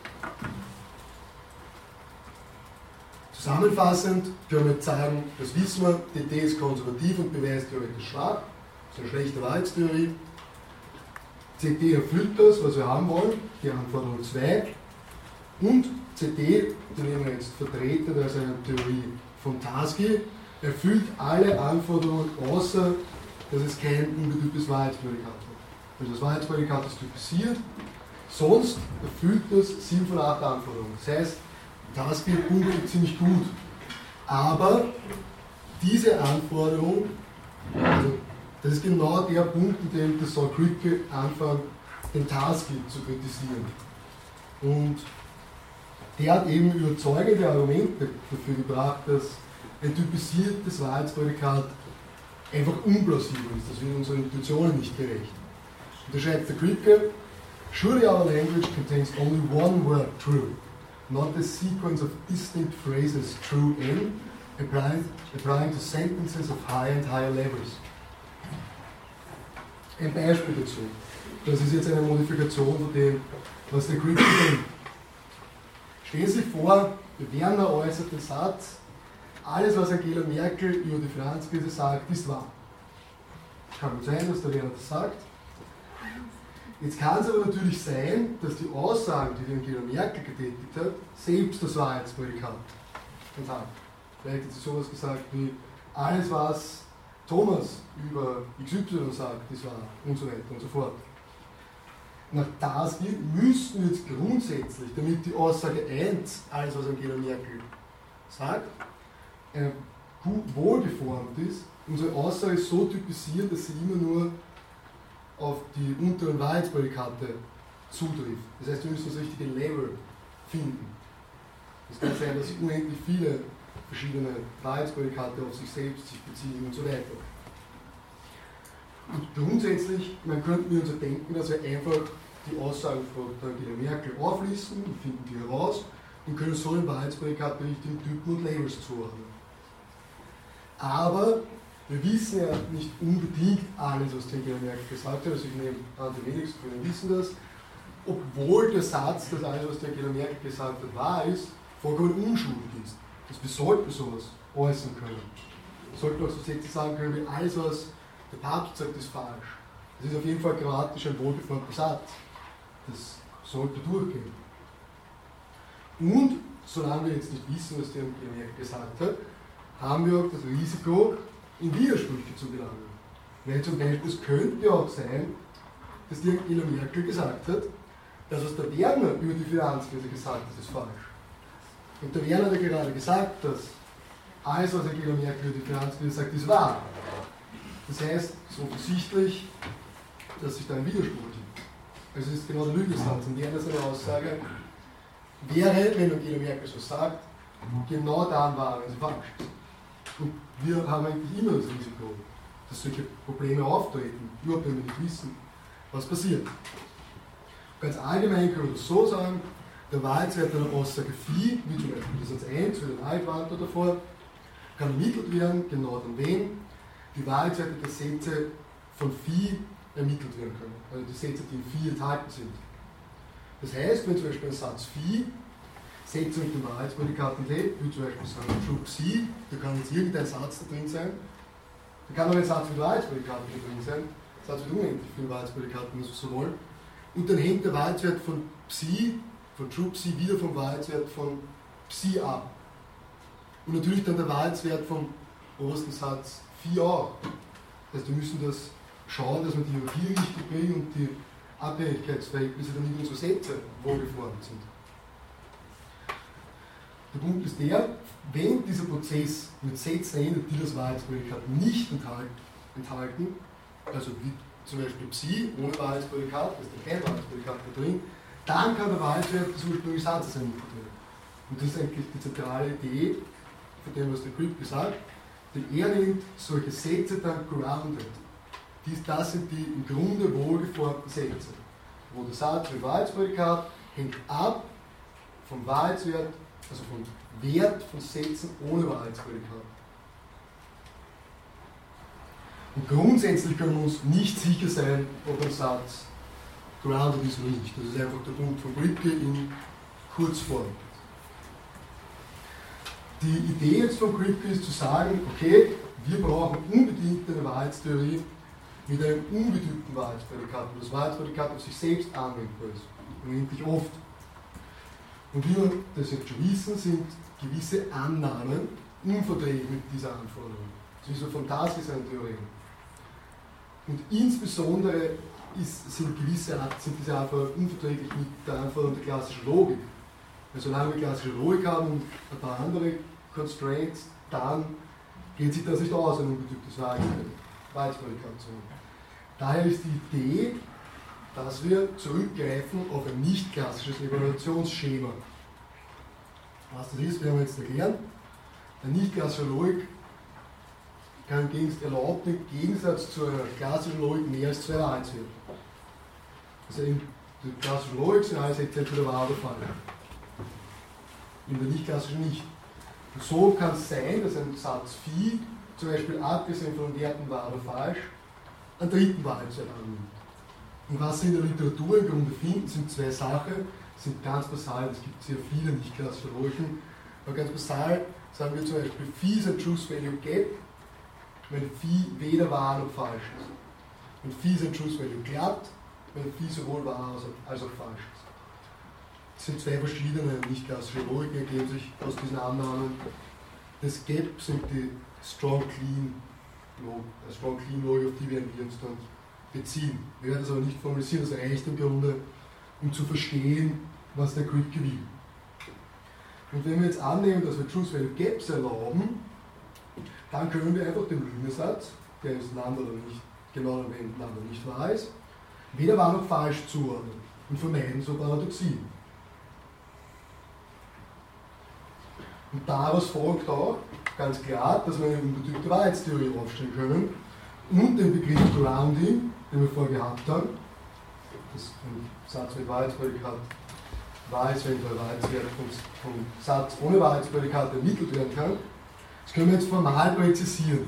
Zusammenfassend können wir jetzt sagen, das wissen wir, D T ist konservativ und beweistheoretisch schwach, das ist eine schlechte Wahrheitstheorie. C T erfüllt das, was wir haben wollen, die Anforderung zwei. Und C T, den nehmen wir jetzt vertreten als eine Theorie von Tarski, erfüllt alle Anforderungen, außer dass es kein unbetyptes Wahrheitsprädikat hat. Also das Wahrheitsprädikat ist typisiert, sonst erfüllt das sieben von acht Anforderungen. Das heißt, Tarski punktet ziemlich gut. Aber diese Anforderung, also das ist genau der Punkt, in dem der Saul Kripke anfängt, den Tarski zu kritisieren. Und der hat eben überzeugende Argumente dafür gebracht, dass ein typisiertes Wahrheitsprädikat einfach unplausibel ist, das wird unseren Intuitionen nicht gerecht. Und da schreibt der Kripke, surely our language contains only one word true, not a sequence of distinct phrases true in, applying, applying to sentences of higher and higher levels. Ein Beispiel dazu. Das ist jetzt eine Modifikation von dem, was der Kripke denkt. Stellen Sie sich vor, Werner äußert den Satz, alles was Angela Merkel über die Finanzkrise sagt, ist wahr. Kann gut sein, dass der Werner das sagt. Jetzt kann es aber natürlich sein, dass die Aussagen, die die Angela Merkel getätigt hat, selbst das Wahrheitsprädikat enthalten. Vielleicht hat sie sowas gesagt wie, alles was Thomas über X Y sagt, ist wahr und so weiter und so fort. Nach das müssten jetzt grundsätzlich, damit die Aussage eins, alles was Angela Merkel sagt, äh, wohlgeformt ist, unsere Aussage ist so typisiert, dass sie immer nur auf die unteren Wahrheitsprädikate zutrifft. Das heißt, wir müssen das richtige Level finden. Es kann sein, dass unendlich viele verschiedene Wahrheitsprädikate auf sich selbst sich beziehen und so weiter. Und grundsätzlich, man könnte mir uns denken, dass wir einfach die Aussagen von Angela Merkel auflisten, finden die heraus und können so im Wahrheitsprädikat den richtigen Typen und Labels zuordnen. Aber wir wissen ja nicht unbedingt alles, was die Angela Merkel gesagt hat, also ich nehme an, die wenigsten von Ihnen wissen das, obwohl der Satz, dass alles, was die Angela Merkel gesagt hat, wahr ist, vollkommen unschuldig ist. Also wir sollten sowas äußern können. Wir sollten auch so Sätze sagen können, wie alles, was der Papst sagt, ist falsch. Das ist auf jeden Fall grammatisch ein wohlgeformter Satz. Das sollte durchgehen. Und, solange wir jetzt nicht wissen, was die Angela Merkel gesagt hat, haben wir auch das Risiko, in Widersprüche zu gelangen. Weil zum Beispiel, es könnte auch sein, dass die Angela Merkel gesagt hat, das, was der Werner über die Finanzkrise gesagt hat, ist falsch. Und der Werner hat ja gerade gesagt, dass alles, was Angela Merkel über die Finanzkrise sagt, ist wahr. Das heißt, es ist offensichtlich, dass sich da ein Widerspruch gibt. Also es ist genau der Lügensatz. Und Werner seine Aussage wäre, wenn Angela Merkel so sagt, genau dann war, wenn sie falsch ist. Und wir haben eigentlich immer das Risiko, dass solche Probleme auftreten, überhaupt wenn wir nicht wissen, was passiert. Ganz allgemein können wir das so sagen, der Wahrheitswert einer Aussage Phi, wie zum Beispiel der Satz eins für den Altwandler davor, kann ermittelt werden, genau dann wenn die Wahrheitswerte der Sätze von Phi ermittelt werden können. Also die Sätze, die in Phi enthalten sind. Das heißt, wenn zum Beispiel ein Satz Phi Sätze mit dem Wahrheitsprädikat enthält, wie zum Beispiel sagen True Psi, da kann jetzt irgendein Satz da drin sein, da kann aber ein Satz mit Wahrheitsprädikaten drin sein, ein Satz mit unendlich vielen Wahrheitsprädikaten, wenn Sie so wollen, und dann hängt der Wahrheitswert von Psi, von True Psi, wieder vom Wahrheitswert von Psi ab. Und natürlich dann der Wahrheitswert vom obersten Satz Phi auch. Das heißt, wir müssen das schauen, dass wir die Hierarchie richtig bringen und die Abhängigkeitsverhältnisse dann in unsere Sätze wohlgeformt sind. Der Punkt ist der, wenn dieser Prozess mit Sätzen endet, die das Wahrheitsprädikat nicht enthalten, also wie zum Beispiel Psi ohne Wahrheitsprädikat, da ist kein Wahrheitsprädikat da drin, dann kann der Wahrheitswert des ursprünglichen Satzes ermittelt werden. Und das ist eigentlich die zentrale Idee von dem, was der Cribb gesagt hat, denn er nennt solche Sätze dann grounded. Dies, das sind die im Grunde wohlgeformten Sätze, wo der Satz mit Wahrheitsprädikat hängt ab vom Wahrheitswert, also vom Wert von Sätzen ohne Wahrheitsprädikat. Und grundsätzlich können wir uns nicht sicher sein, ob ein Satz grounded ist oder nicht. Das ist einfach der Punkt von Kripke in Kurzform. Die Idee jetzt von Kripke ist zu sagen, okay, wir brauchen unbedingt eine Wahrheitstheorie mit einem unbedingten Wahrheitsprädikat, wo das Wahrheitsprädikat auf sich selbst anwendbar ist. Unendlich oft. Und wie wir das jetzt schon wissen, sind gewisse Annahmen unverträglich mit dieser Anforderung. Das ist so fantastisch eine Theorie. Und insbesondere ist, sind gewisse sind diese Anforderungen unverträglich mit der Anforderung der klassischen Logik. Weil solange wir klassische Logik haben und ein paar andere Constraints, dann geht sich das nicht aus, ein unbedingtes Wahrheitsprädikat zu haben. Daher ist die Idee, dass wir zurückgreifen auf ein nicht klassisches Evaluationsschema. Was das ist, werden wir jetzt erklären. Eine nicht klassische Logik kann im Gegensatz zu einer klassischen Logik mehr als zwei Wahrheitswerte. Also in der klassischen Logik sind alle Sätze entweder wahr oder falsch. In der nicht klassischen nicht. Und so kann es sein, dass ein Satz Phi zum Beispiel abgesehen von den Werten wahr oder falsch einen dritten Wahrheitswert annimmt. Und was Sie in der Literatur im Grunde finden, sind zwei Sachen, sind ganz basal, es gibt sehr viele nicht klassische Logiken, aber ganz basal sagen wir zum Beispiel, Phi ist ein Truth Value Gap, wenn Phi weder wahr noch falsch ist. Und Phi ist ein Truth Value glatt, wenn Phi sowohl wahr als auch falsch ist. Das sind zwei verschiedene nicht klassische Logiken, ergeben sich aus diesen Annahmen. Das Gap sind die Strong Clean Logik, Strong Clean Logik, auf die werden wir uns dann beziehen. Wir werden das aber nicht formalisieren, das reicht im Grunde, um zu verstehen, was der Kripke will. Und wenn wir jetzt annehmen, dass wir Truth Value Gaps erlauben, dann können wir einfach den Lügnersatz, der ist Land oder nicht, genau wenn Land oder nicht wahr ist, weder wahr noch falsch zuordnen und vermeiden so Paradoxien. Und daraus folgt auch ganz klar, dass wir eine unbedingte Wahrheitstheorie aufstellen können und den Begriff Grounding, den wir vorher gehabt haben, dass ein Satz mit Wahrheitsprädikat wahr ist, wenn der Wahrheitswert vom, vom Satz ohne Wahrheitsprädikat ermittelt werden kann. Das können wir jetzt formal präzisieren.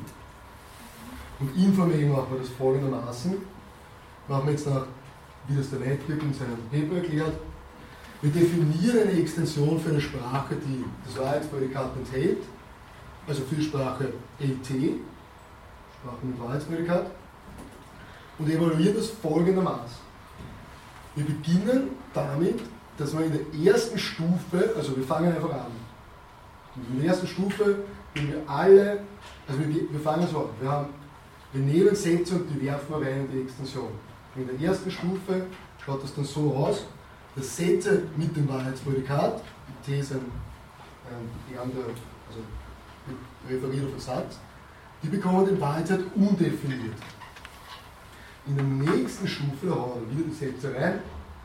Und informell machen wir das folgendermaßen. Machen wir jetzt nach, wie das der Leitwirk in seinem Paper erklärt. Wir definieren eine Extension für eine Sprache, die das Wahrheitsprädikat enthält, also für die Sprache L T, Sprache mit Wahrheitsprädikat, und evaluieren das folgendermaßen. Wir beginnen damit, dass wir in der ersten Stufe, also wir fangen einfach an. In der ersten Stufe nehmen wir alle, also wir, wir fangen so an, wir, haben, wir nehmen Sätze und die werfen wir rein in die Extension. In der ersten Stufe schaut das dann so aus, dass Sätze mit dem Wahrheitsprädikat, die T ist ein, ein die andere, also referiert auf den Satz, die bekommen den Wahrheitswert undefiniert. In der nächsten Stufe, da hauen wir wieder die Sätze rein,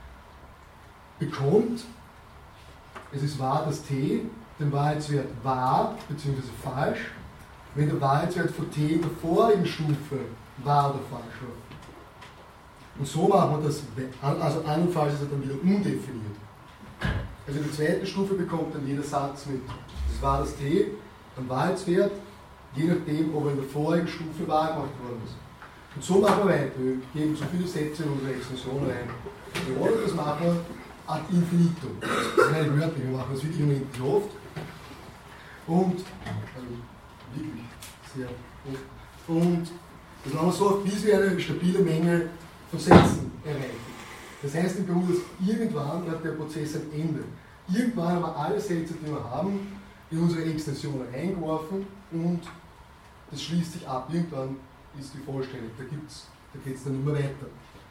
bekommt, es ist wahr, dass T den Wahrheitswert wahr bzw. falsch, wenn der Wahrheitswert von T in der vorigen Stufe wahr oder falsch war. Und so machen wir das, also andernfalls ist er dann wieder undefiniert. Also in der zweiten Stufe bekommt dann jeder Satz mit, das war das T, einen Wahrheitswert, je nachdem, ob er in der vorigen Stufe wahr gemacht worden ist. Und so machen wir weiter. Wir geben so viele Sätze in unsere Extension rein. Wir wollen das machen ad infinitum. Das ist nicht wörtlich, wir machen das wirklich unendlich oft. Und, also wirklich sehr oft. Und das machen wir so oft, bis wir eine stabile Menge von Sätzen erreichen. Das heißt im Grunde, dass irgendwann hat der Prozess ein Ende. Irgendwann haben wir alle Sätze, die wir haben, in unsere Extension eingeworfen und das schließt sich ab. Irgendwann ist die vollständig. Da, gibt's, da geht es dann immer weiter.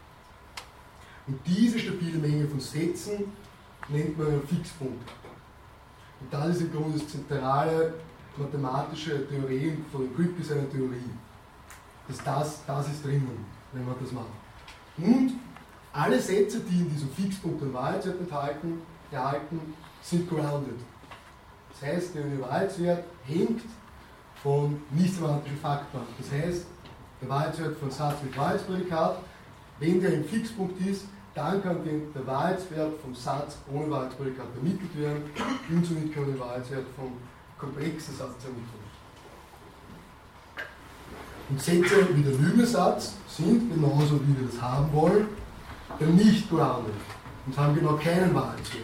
Und diese stabile Menge von Sätzen nennt man einen Fixpunkt. Und das ist im Grunde das zentrale mathematische Theorem von der Kripke seiner Theorie. Das, das, das ist drinnen, wenn man das macht. Und alle Sätze, die in diesem Fixpunkt einen Wahrheitswert enthalten, erhalten, sind grounded. Das heißt, der Wahrheitswert hängt von nicht-semantischen Faktoren. Das heißt, der Wahrheitswert von Satz mit Wahrheitsprädikat, wenn der im Fixpunkt ist, dann kann der Wahrheitswert vom Satz ohne Wahrheitsprädikat ermittelt werden und somit kann der Wahrheitswert vom komplexen Satz ermittelt werden. Und Sätze wie der Lügensatz sind, genauso wie wir das haben wollen, dann nicht grounded und haben genau keinen Wahrheitswert.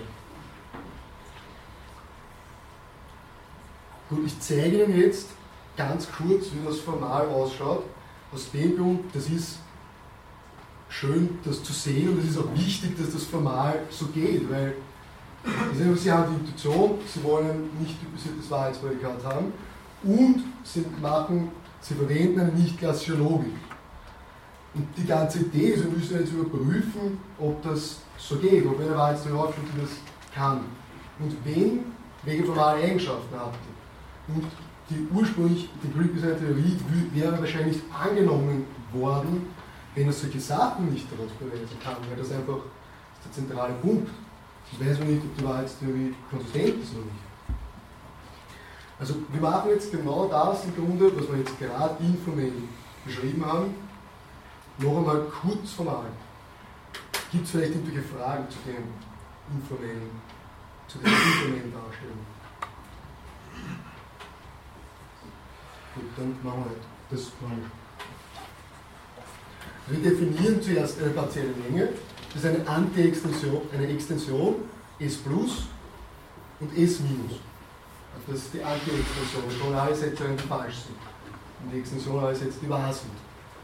Gut, ich zeige Ihnen jetzt ganz kurz, wie das formal ausschaut. Aus dem Grund, das ist schön, das zu sehen und es ist auch wichtig, dass das formal so geht, weil Sie haben die Intuition, Sie wollen nicht typisiertes Wahrheitsprädikat haben und Sie, machen, Sie verwenden eine nicht klassische Logik. Und die ganze Idee ist, wir müssen jetzt überprüfen, ob das so geht, ob eine Wahrheitstheorie aufstellt, die das kann. Und wenn, welche formale Eigenschaften hat die. Und die ursprünglich, die Kripke seiner Theorie wäre wahrscheinlich angenommen worden, wenn er solche Sachen nicht daraus beweisen kann, weil das einfach ist der zentrale Punkt. Ich weiß nicht, ob die Wahrheitstheorie konsistent ist oder nicht. Also wir machen jetzt genau das im Grunde, was wir jetzt gerade informell beschrieben haben, noch einmal kurz formal. Gibt es vielleicht irgendwelche Fragen zu dem informellen, zu der informellen Darstellung? Gut, dann machen wir halt das mal. Wir definieren zuerst eine partielle Menge. Das ist eine Anti-Extension, eine Extension S plus und S minus. Das ist die Anti-Extension. Wir können alle Sätze, die falsch sind. Und die Extension alle Sätze, die wahr sind.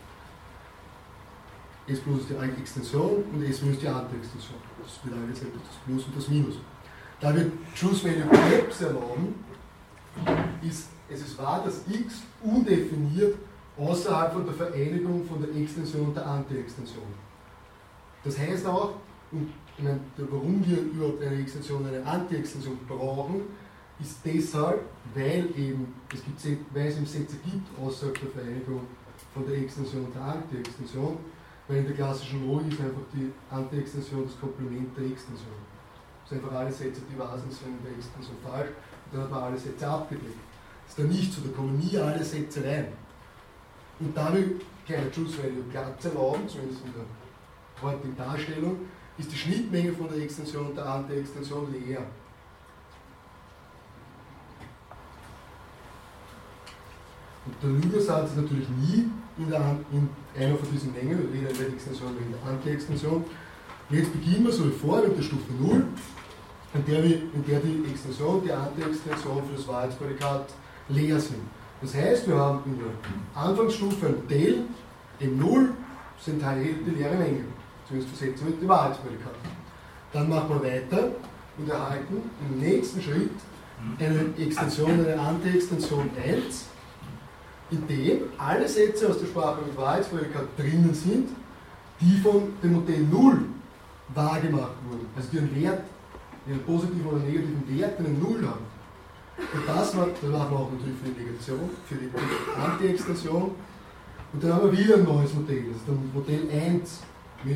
S plus ist die Extension und S minus die Anti-Extension. Das bedeutet jetzt das Plus und das Minus. Da wir Choose Value Gaps erlauben, ist es ist wahr, dass X undefiniert außerhalb von der Vereinigung von der Extension und der Anti-Extension. Das heißt auch, und ich meine, warum wir überhaupt eine Extension und eine Anti-Extension brauchen, ist deshalb, weil, eben, es gibt, weil es eben Sätze gibt außerhalb der Vereinigung von der Extension und der Anti-Extension, weil in der klassischen Logik ist einfach die Anti-Extension das Komplement der Extension. Das sind einfach alle Sätze, die wahr sind, sind in der Extension falsch, und dann hat man alle Sätze abgedeckt. Das ist dann nicht so, da kommen nie alle Sätze rein. Und da wir keine Choose Value Platz erlauben, zumindest in der heutigen Darstellung, ist die Schnittmenge von der Extension und der Anti-Extension leer. Und der Lügersatz ist natürlich nie in, der, in einer von diesen Mengen, weder in der Extension noch in der Anti-Extension. Und jetzt beginnen wir so wie vorher mit der Stufe null, in der, wir, in der die Extension und die Anti-Extension für das Wahrheitsprädikat leer sind. Das heißt, wir haben in der Anfangsstufe ein Modell, im null sind halt die leere Menge, zumindest versetzen wir die Wahrheitsprädikat. Dann machen wir weiter und erhalten im nächsten Schritt eine Extension, eine Anti-Extension eins, in dem alle Sätze aus der Sprache mit Wahrheitsprädikat drinnen sind, die von dem Modell null wahrgemacht wurden. Also die einen Wert, die einen positiven oder negativen Wert, einen null haben. Und das machen wir auch natürlich für die Negation, für die Anti-Extension. Und dann haben wir wieder ein neues Modell, das ist dann Modell eins mit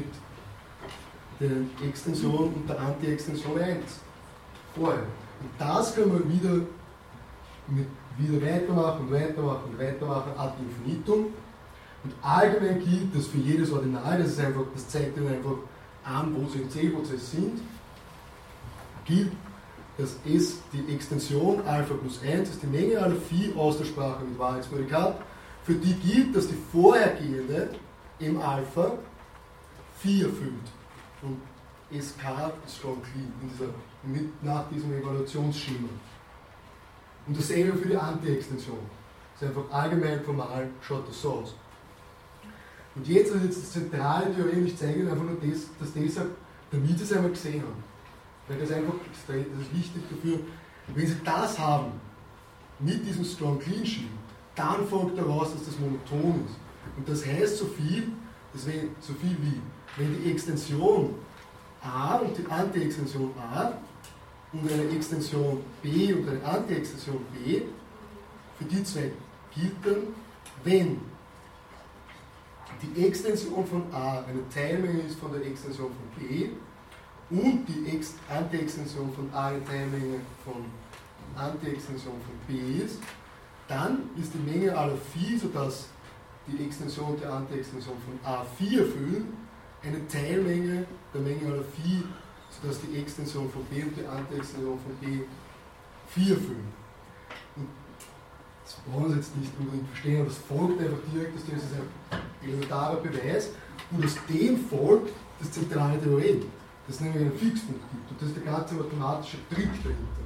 der Extension und der Anti-Extension eins vorher. Und das können wir wieder, mit, wieder weitermachen und weitermachen und weitermachen ad infinitum. Und allgemein gilt, dass für jedes Ordinal, das, ist einfach, das zeigt Ihnen einfach an, wo Sie im C-Prozess sind, gilt, dass S die Extension Alpha plus eins ist die Menge aller Phi aus der Sprache mit Wahrheitsprädikat. Für die gilt, dass die vorhergehende im Alpha Phi erfüllt. Und S K ist schon clean in dieser, mit, nach diesem Evaluationsschema. Und dasselbe für die Anti-Extension. Das ist einfach allgemein formal, schaut das so aus. Und jetzt ist jetzt das zentrale Theorem, ich zeige Ihnen einfach nur das, dass deshalb, damit Sie es einmal gesehen haben. Weil das einfach extrem, das ist wichtig dafür, wenn Sie das haben, mit diesem Strong Clean Scheme, dann folgt daraus, dass das monoton ist. Und das heißt so viel, das wäre so viel wie, wenn die Extension A und die Anti-Extension A und eine Extension B und eine Anti-Extension B, für die zwei gilt dann, wenn die Extension von A eine Teilmenge ist von der Extension von B und die Anti-Extension von A eine Teilmenge von Anti-Extension von B ist, dann ist die Menge aller Phi, sodass die Extension und die Anti-Extension von A vier erfüllen, eine Teilmenge der Menge aller Phi, sodass die Extension von B und die Anti-Extension von B vier erfüllen. Und das brauchen Sie jetzt nicht unbedingt verstehen, aber es folgt einfach direkt, dass das ist ein elementarer Beweis und aus dem folgt das zentrale Theorem, das nämlich einen Fixpunkt gibt. Und das ist der ganze mathematische Trick dahinter.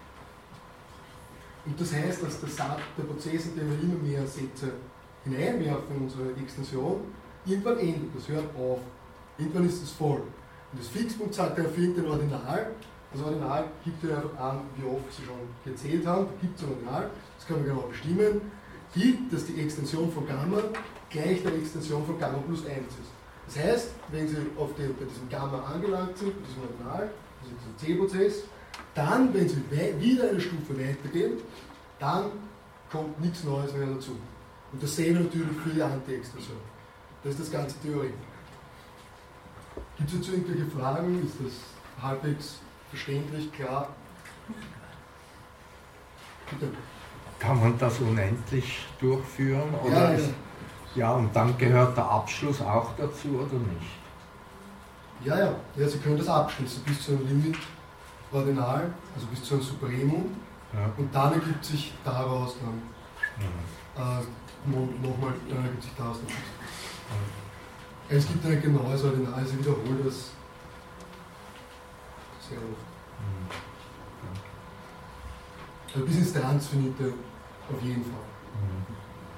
Und das heißt, dass der, Satz, der Prozess, in dem wir immer mehr Sätze hineinwerfen in unsere Extension, irgendwann endet, das hört auf. Irgendwann ist es voll. Und das Fixpunkt sagt, er findet ein Ordinal. Das Ordinal gibt er einfach an, wie oft Sie schon gezählt haben. Da gibt es ein Ordinal, das kann man genau bestimmen. Gibt, dass die Extension von Gamma gleich der Extension von Gamma plus eins ist. Das heißt, wenn Sie auf den, bei diesem Gamma angelangt sind, bei diesem Ordinal, das ist ein C-Prozess, dann, wenn Sie wieder eine Stufe weitergehen, dann kommt nichts Neues mehr dazu. Und das sehen wir natürlich für die Anti-Extension. Das ist das ganze Theorem. Gibt es dazu irgendwelche Fragen? Ist das halbwegs verständlich, klar? Bitte. Kann man das unendlich durchführen? Oder Ja, ist, ja, und dann gehört der Abschluss auch dazu, oder nicht? Ja, ja, ja, Sie können das abschließen bis zu einem Limit Ordinal, also bis zu einem Supremum. Ja. Und dann ergibt sich daraus dann Mhm. äh, nochmal, dann ergibt sich daraus dann. Mhm. Es gibt ein genaues Ordinal, also ich wiederhole das sehr oft. Mhm. Also bis ins Transfinite auf jeden Fall. Mhm.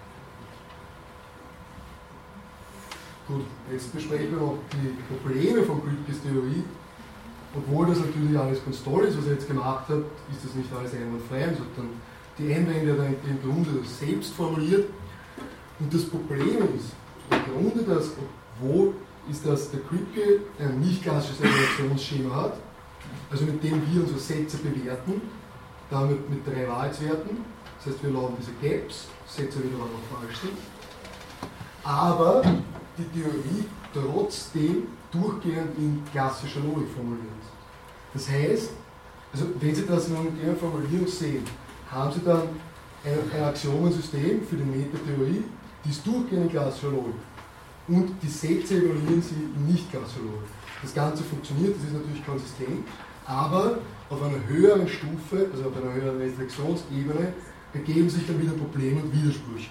Gut, jetzt besprechen wir noch die Probleme von Kripkes Theorie. Obwohl das natürlich alles ganz toll ist, was er jetzt gemacht hat, ist das nicht alles einwandfrei. Also dann die Einwände hat er im Grunde selbst formuliert. Und das Problem ist, im Grunde, dass, obwohl ist, dass der Kripke ein nicht klassisches Evaluationsschema hat, also mit dem wir unsere Sätze bewerten, damit mit drei Wahrheitswerten. Das heißt, wir laden diese Gaps, Sätze wieder, was noch falsch sind. Aber die Theorie trotzdem durchgehend in klassischer Logik formuliert ist. Das heißt, also wenn Sie das nun in der Formulierung sehen, haben Sie dann ein, ein Axiomensystem für die Metatheorie, die ist durchgehend in klassischer Logik. und die Sätze evaluieren sie nicht glaciologisch. Das Ganze funktioniert, das ist natürlich konsistent, aber auf einer höheren Stufe, also auf einer höheren Reflexionsebene, ergeben sich dann wieder Probleme und Widersprüche.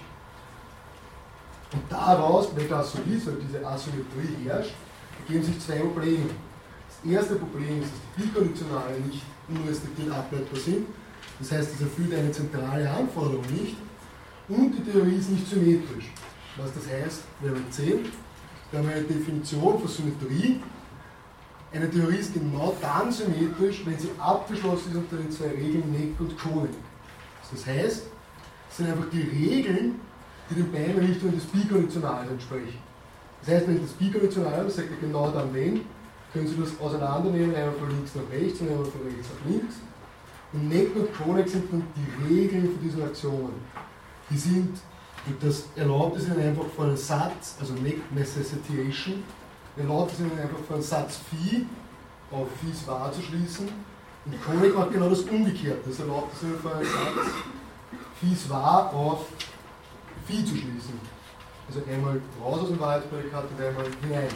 Und daraus, wenn das so ist, weil diese Asymmetrie herrscht, ergeben sich zwei Probleme. Das erste Problem ist, dass die Bikonditionale nicht unrestriktiv ableitbar sind. Das heißt, es erfüllt eine zentrale Anforderung nicht. Und die Theorie ist nicht symmetrisch. Was das heißt, werden wir sehen. Wir haben eine Definition von Symmetrie. Eine Theorie ist genau dann symmetrisch, wenn sie abgeschlossen ist unter den zwei Regeln Neck und Koenig. Das heißt, es sind einfach die Regeln, die den beiden Richtungen des Bikonditionals entsprechen. Das heißt, wenn ich das Bikonditional habe, sagt er genau dann wenn, können Sie das auseinandernehmen, einmal von links nach rechts und einmal von rechts nach links. Und Neck und Koenig sind dann die Regeln für diese Aktionen. Die sind, und das erlaubt es Ihnen einfach von einem Satz, also Neck Necessitation, erlaubt es Ihnen einfach von einem Satz Phi auf Phi's wahr zu schließen. Und Koenig macht genau das Umgekehrte. Das erlaubt es Ihnen von einem Satz Phi's wahr auf Phi zu schließen. Also einmal raus aus dem Wahrheitsprädikat und einmal hinein.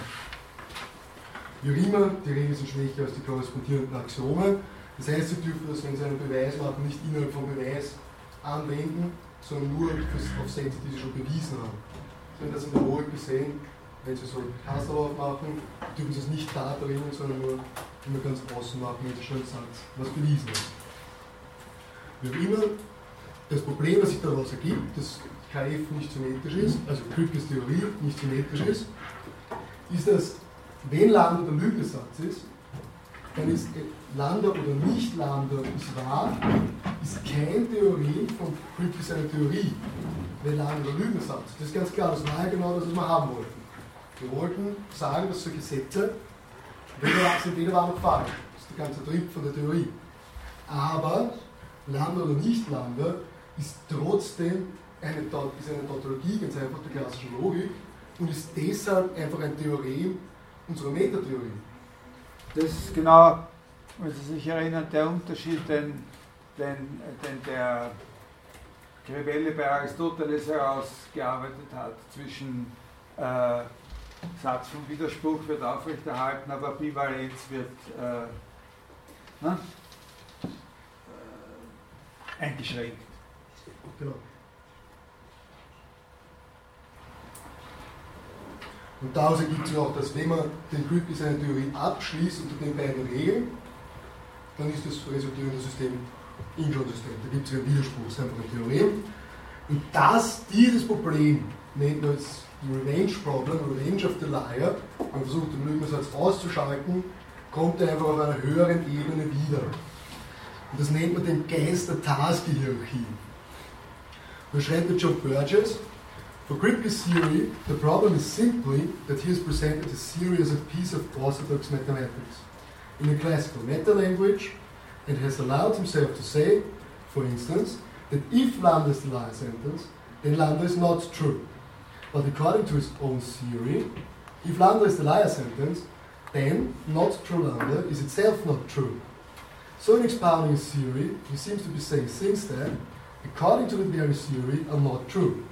Wie auch immer, die Regeln sind schwächer als die korrespondierenden Axiome. Das heißt, Sie dürfen das, wenn Sie einen Beweis machen, nicht innerhalb vom Beweis anwenden, sondern nur auf Sätze, die Sie schon bewiesen haben. Sie haben das in der Logik gesehen, wenn Sie so Kastel aufmachen, dürfen Sie es nicht da drinnen, sondern nur immer ganz außen machen, wenn Sie schon einen Satz was bewiesen haben. Wie auch immer, das Problem, das sich daraus ergibt, dass K F nicht symmetrisch ist, also Kripkes Theorie nicht symmetrisch ist, ist, dass wenn Lambda der Lügnesatz ist, dann ist Lambda oder nicht Lambda ist wahr, ist kein Theorem von Kripke seiner Theorie, wenn Lambda der Lügnesatz. Das ist ganz klar, das war ja genau das, was wir haben wollten. Wir wollten sagen, dass solche Sätze sind weder wahr noch falsch. Das ist der ganze Trick von der Theorie. Aber Lambda oder nicht Lambda ist trotzdem eine, ist eine Tautologie, ganz einfach der klassischen Logik, und ist deshalb einfach ein Theorem unserer Metatheorie. Das ist genau, wenn Sie sich erinnern, der Unterschied, den, den, den der Crivelli bei Aristoteles herausgearbeitet hat, zwischen äh, Satz vom Widerspruch wird aufrechterhalten, aber Bivalenz wird äh, ne? äh, eingeschränkt. Genau. Und daraus ergibt sich auch, dass wenn man den Kripke seine Theorie abschließt unter den beiden Regeln, dann ist das resultierende System inkonsistent. Da gibt es einen Widerspruch, das ist einfach ein Theorem. Und das, dieses Problem nennt man jetzt Revenge Problem, Revenge of the Liar, man versucht den Lügnersatz auszuschalten, kommt er einfach auf einer höheren Ebene wieder. Und das nennt man den Geist der Task-Hierarchie. Da schreibt der John Burgess, for Kripke's theory, the problem is simply that he has presented a series of pieces of orthodox mathematics in a classical meta-language and has allowed himself to say, for instance, that if lambda is the liar sentence, then lambda is not true. But according to his own theory, if lambda is the liar sentence, then not true lambda is itself not true. So in expounding his theory, he seems to be saying things that, according to the very theory, are not true.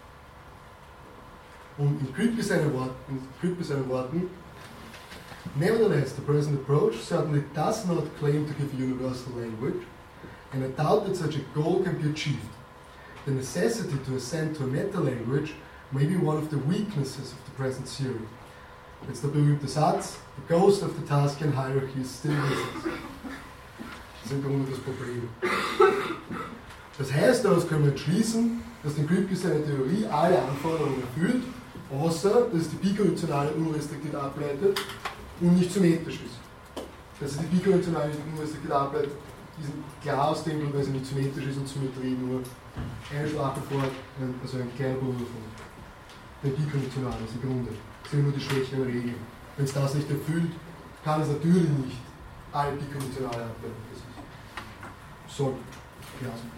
Und in Kripke seinen Worten, nevertheless, the present approach certainly does not claim to give a universal language, and I doubt that such a goal can be achieved. The necessity to ascend to a meta-language may be one of the weaknesses of the present theory. Jetzt der berühmte Satz, the ghost of the Taskian hierarchy is still exists. Das ist im Grunde das Problem. Das heißt, daraus können wir entschließen, dass den Kripke seine Theorie alle Anforderungen erfüllt, außer dass die Bikonditionale unrestriktiv ableitet und nicht symmetrisch ist. Dass die Bikonditionale nicht unrestriktiv ableitet, ist klar aus dem Grund, weil sie nicht symmetrisch ist und Symmetrie nur eine Sprache vor, also ein kleiner Bruder von den Bikonditionalen, also im Grunde. Das sind nur die schwächeren Regeln. Wenn es das nicht erfüllt, kann es natürlich nicht alle Bikonditionale ableiten. Das soll klar sein.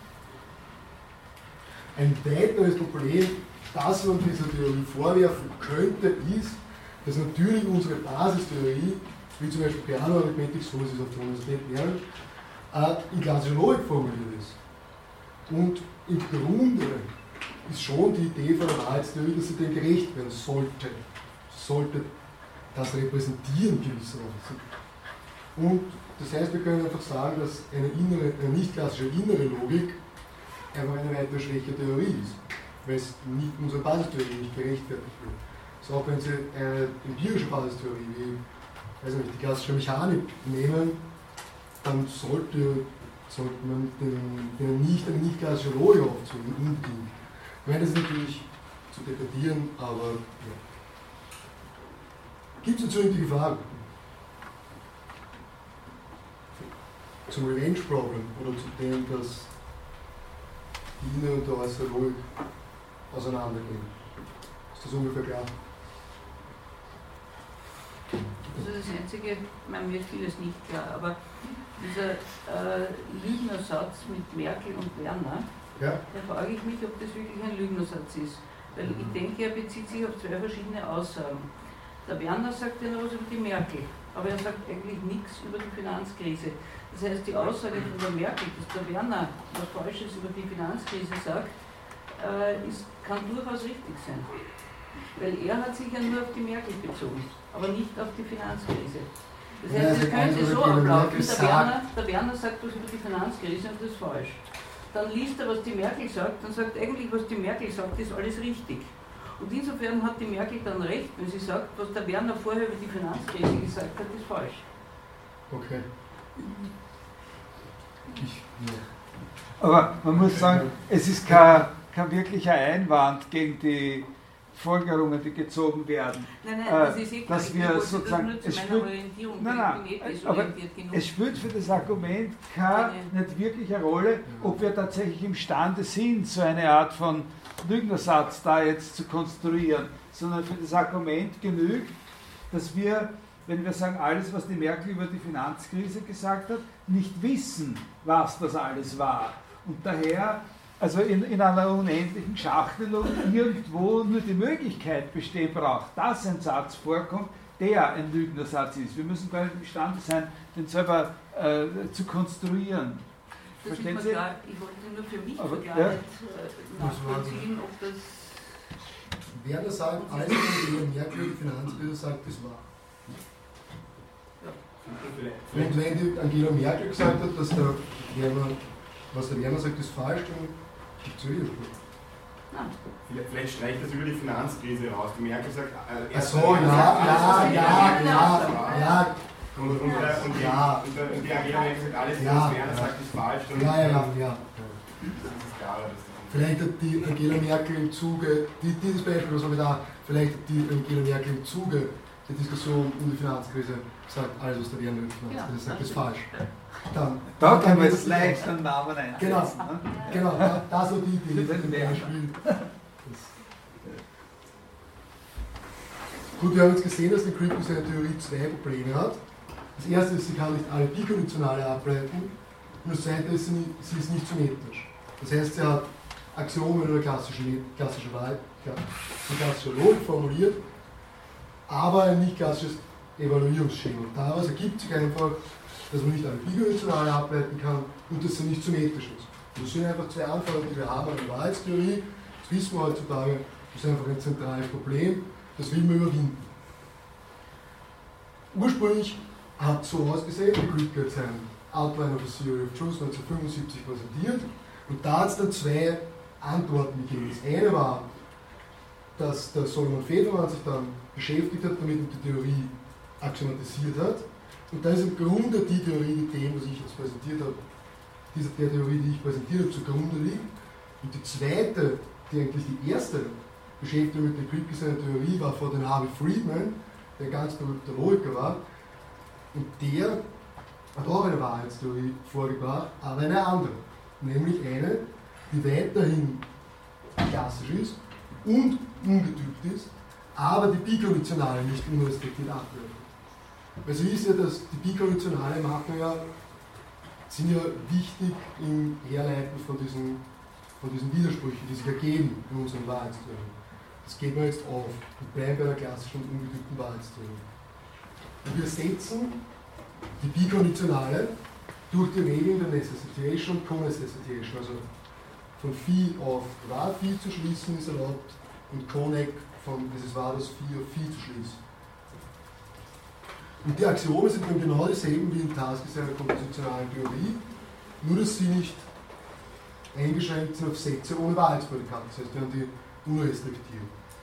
Ein weiteres Problem, das man dieser Theorie vorwerfen könnte, ist, dass natürlich unsere Basistheorie, wie zum Beispiel Piano-Arithmetik, so ist es auf der Universität lernen, in klassischer Logik formuliert ist. Und im Grunde ist schon die Idee von der Wahrheitstheorie, dass sie dem gerecht werden sollte. Sollte das repräsentieren gewissermaßen. Und das heißt, wir können einfach sagen, dass eine, innere, eine nicht klassische innere Logik einfach eine weitere schwäche Theorie ist, weil es nicht unserer Basistheorie nicht gerechtfertigt wird. So auch wenn Sie eine empirische Basistheorie wie weiß nicht, die klassische Mechanik nehmen, dann sollte, sollte man den, den nicht, eine nicht klassische Logik aufzwingen, unbedingt. Ich meine, das ist natürlich zu debattieren, aber ja. Gibt es dazu irgendwelche Fragen? Zum Revenge Problem oder zu dem, dass die innere und die äußere Logik auseinandergehen. Ist das ungefähr klar? Also das Einzige, man mir vieles nicht klar, aber dieser äh, Lügnersatz mit Merkel und Werner, ja. Da frage ich mich, ob das wirklich ein Lügnersatz ist. Weil ich denke, er bezieht sich auf zwei verschiedene Aussagen. Der Werner sagt ja noch was über die Merkel, aber er sagt eigentlich nichts über die Finanzkrise. Das heißt, die Aussage von der Merkel, dass der Werner was Falsches über die Finanzkrise sagt, äh, ist, kann durchaus richtig sein. Weil er hat sich ja nur auf die Merkel bezogen, aber nicht auf die Finanzkrise. Das heißt, es könnte so ablaufen, der Werner, der Werner sagt was über die Finanzkrise und das ist falsch. Dann liest er, was die Merkel sagt, dann sagt eigentlich, was die Merkel sagt, ist alles richtig. Und insofern hat die Merkel dann recht, wenn sie sagt, was der Werner vorher über die Finanzkrise gesagt hat, ist falsch. Okay. Ich, ja. Aber man muss sagen, es ist kein, kein wirklicher Einwand gegen die Folgerungen, die gezogen werden. Nein, nein, das ist eh dass wir ich sozusagen, nur zu es meiner spielt, Orientierung, nein, nein, ich bin eh aber genug. es spielt für das Argument keine, nicht wirklich eine Rolle, ob wir tatsächlich imstande sind, so eine Art von Lügnersatz da jetzt zu konstruieren, sondern für das Argument genügt, dass wir, wenn wir sagen, alles, was die Merkel über die Finanzkrise gesagt hat, nicht wissen, was das alles war. Und daher, also in, in einer unendlichen Schachtelung irgendwo nur die Möglichkeit bestehen braucht, dass ein Satz vorkommt, der ein Lügnersatz ist. Wir müssen gar nicht imstande sein, den selber äh, zu konstruieren. Das Verstehen ist Sie? mir klar, ich wollte nur für mich Aber, für ja. Klarheit äh, nachvollziehen, ob das... Werner sagt, alles, was die Merkel die Finanzkrise sagt, ist wahr. Ja. Und wenn die Angela Merkel gesagt hat, dass der Werner, was der Werner sagt, ist falsch, dann gibt es ja Widerspruch. Vielleicht, vielleicht streicht das über die Finanzkrise raus. Die Merkel sagt, äh, Ach so, ja, ja, ja, ja, ja. Und, und, und, und, ja. und, und die Angela Merkel sagt, alles, was Ja. Werner sagt, ist falsch. Und Ja, ja, ja, ja. Das ist klar, dass das Vielleicht hat die Angela Merkel im Zuge, die, dieses Beispiel, was haben wir da, vielleicht hat die Angela Merkel im Zuge der Diskussion um die Finanzkrise gesagt, alles was der Werner über die Finanzkrise sagt, ist falsch. Dann, Da dann können wir wird jetzt es leicht einen Namen einsetzen. Genau, Ne? genau, da, das war die Idee Für den zum Werner. Beispiel. Das. Gut, wir haben jetzt gesehen, dass die Crippen seine Theorie zwei Probleme hat. Das erste ist, sie kann nicht alle Bikonditionale ableiten. Und das zweite ist, sie, sie ist nicht symmetrisch. Das heißt, sie hat Axiome oder klassische, klassische Wahl, klassische Logik formuliert, aber ein nicht klassisches Evaluierungsschema. Und daraus ergibt sich einfach, dass man nicht alle Bikonditionale ableiten kann und dass sie nicht symmetrisch ist. Und das sind einfach zwei Anforderungen, die wir haben an die Wahrheitstheorie. Das wissen wir heutzutage, das ist einfach ein zentrales Problem, das will man überwinden. Ursprünglich hat so ausgesehen, wie Kripke hat sein Outline of a Theory of Truth neunzehnhundertfünfundsiebzig präsentiert, und da hat es dann zwei Antworten gegeben. Das eine war, dass der Solomon Federmann sich dann beschäftigt hat, damit und die Theorie axiomatisiert hat. Und da ist im Grunde die Theorie, die dem, was ich jetzt präsentiert habe, dieser der Theorie, die ich präsentiert habe, zugrunde liegt. Und die zweite, die eigentlich die erste Beschäftigung mit der Kripke seiner Theorie war, vor den Harvey Friedman, der ein ganz berühmter Logiker war. Und der hat auch eine Wahrheitstheorie vorgebracht, aber eine andere. Nämlich eine, die weiterhin klassisch ist und ungetüpt ist, aber die Bikonditionale nicht unrestriktiert abwertet. Weil Sie wissen ja, dass die Bikonditionale machen ja, sind ja wichtig im Herleiten von diesen, von diesen Widersprüchen, die sich ergeben in unseren Wahrheitstheorien. Das geben wir jetzt auf und bleiben bei der klassischen und ungetüpten Wahrheitstheorie. Und wir setzen die Bikonditionale durch die Regeln der Necessitation und Co-Necessitation, also von Phi auf wahr Phi zu schließen ist erlaubt und Connect von es ist wahr das Phi auf Phi zu schließen. Und die Axiome sind dann genau dieselben wie in Tarskis einer kompositionalen Theorie, nur dass sie nicht eingeschränkt sind auf Sätze ohne Wahrheitsprädikat, das heißt, wir haben die unrestriktiv.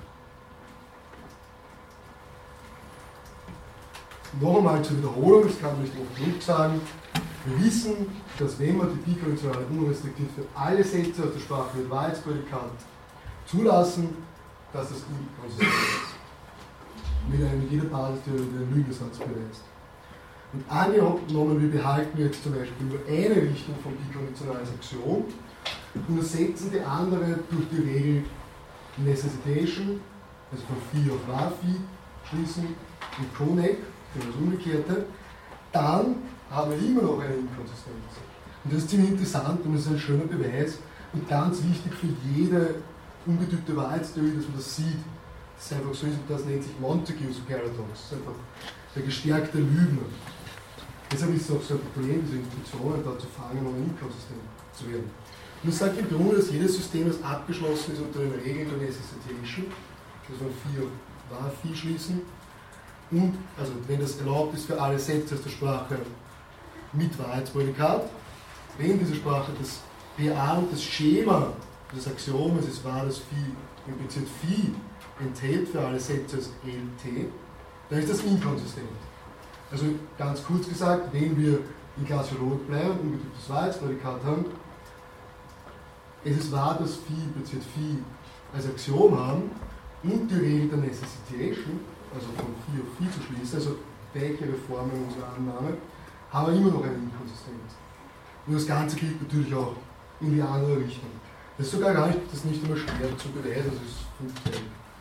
Noch einmal zur Wiederholung, das kann man nicht oft genug sagen. Wir wissen, dass wenn man die Bikonditionale unrestriktiv für alle Sätze aus der Sprache mit Wahrheitsprädikat zulassen, dass das inkonsistent ist. Mit, mit jeder Basistheorie, die einen Lügensatz beweist. Und angenommen, wir behalten jetzt zum Beispiel nur eine Richtung vom bikonditionalen Axiom und ersetzen die andere durch die Regel Necessitation, also von Phi auf wahr Phi schließen und Connect, das Umgekehrte, dann haben wir immer noch eine Inkonsistenz. Und das ist ziemlich interessant und das ist ein schöner Beweis und ganz wichtig für jede ungetüpte Wahrheitstheorie, dass man das sieht. Das ist einfach so, das nennt sich Montague's Paradox. Das ist einfach der gestärkte Lügner. Deshalb ist es auch so ein Problem, diese Intuitionen da zu fangen, um inkonsistent zu werden. Und es sagt im Grunde, dass jedes System, das abgeschlossen ist unter den Regeln der Necessitation, also von Phi auf wahr Phi schließen, und, also wenn das erlaubt ist für alle Sätze aus der Sprache mit Wahrheitsprädikat, wenn diese Sprache das P A und das Schema des Axiomes, es ist wahr, dass Phi impliziert Phi, enthält für alle Sätze als L T, dann ist das inkonsistent. Also ganz kurz gesagt, wenn wir in Glaciologik bleiben und ungetüptes Wahrheitsprädikat haben, es ist wahr, dass Phi impliziert Phi als Axiom haben und die Regel der Necessitation, also von Phi auf Phi zu schließen, also welche Reformen unserer Annahme, haben wir immer noch eine Inkonsistenz. Und das Ganze geht natürlich auch in die andere Richtung. Das ist sogar gar nicht, das ist nicht immer schwer zu beweisen, das ist funktioniert.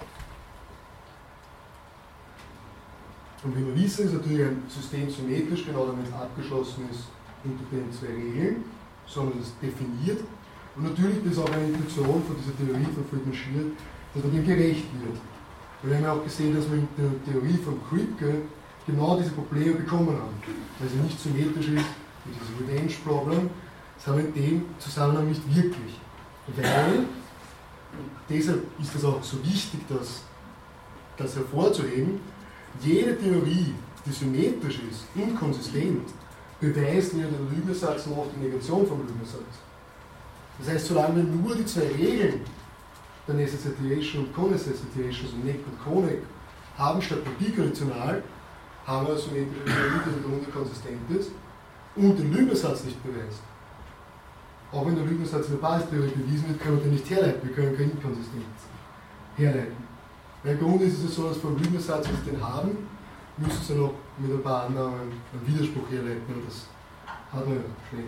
Und wie wir wissen, ist natürlich ein System symmetrisch, genau damit es abgeschlossen ist unter den zwei Regeln, sondern es definiert. Und natürlich ist auch eine Intuition von dieser Theorie von Friedman Schier, dass man dem gerecht wird. Und wir haben ja auch gesehen, dass wir in der Theorie von Kripke genau diese Probleme bekommen haben. Weil sie nicht symmetrisch ist, mit diesem Revenge-Problem, das haben wir in dem Zusammenhang nicht wirklich. Weil, deshalb ist es auch so wichtig, das, das hervorzuheben, jede Theorie, die symmetrisch ist und konsistent, beweist weder den Lügnersatz noch die Negation vom Lügnersatz. Das heißt, solange wir nur die zwei Regeln der Necessitation und Co-Necessitation, also Nec und Connec, haben statt der bikonditional, haben wir eine symmetrische Theorie, die im Grunde konsistent ist und den Lügnersatz nicht beweist. Auch wenn der Lügnersatz in der Basistheorie bewiesen wird, können wir den nicht herleiten, wir können keine Inkonsistenz herleiten. Weil im Grunde ist es so, dass vom Lügnersatz, wenn sie den haben, müssen sie noch mit ein paar Annahmen einen Widerspruch herleiten, und das hat man ja schnell.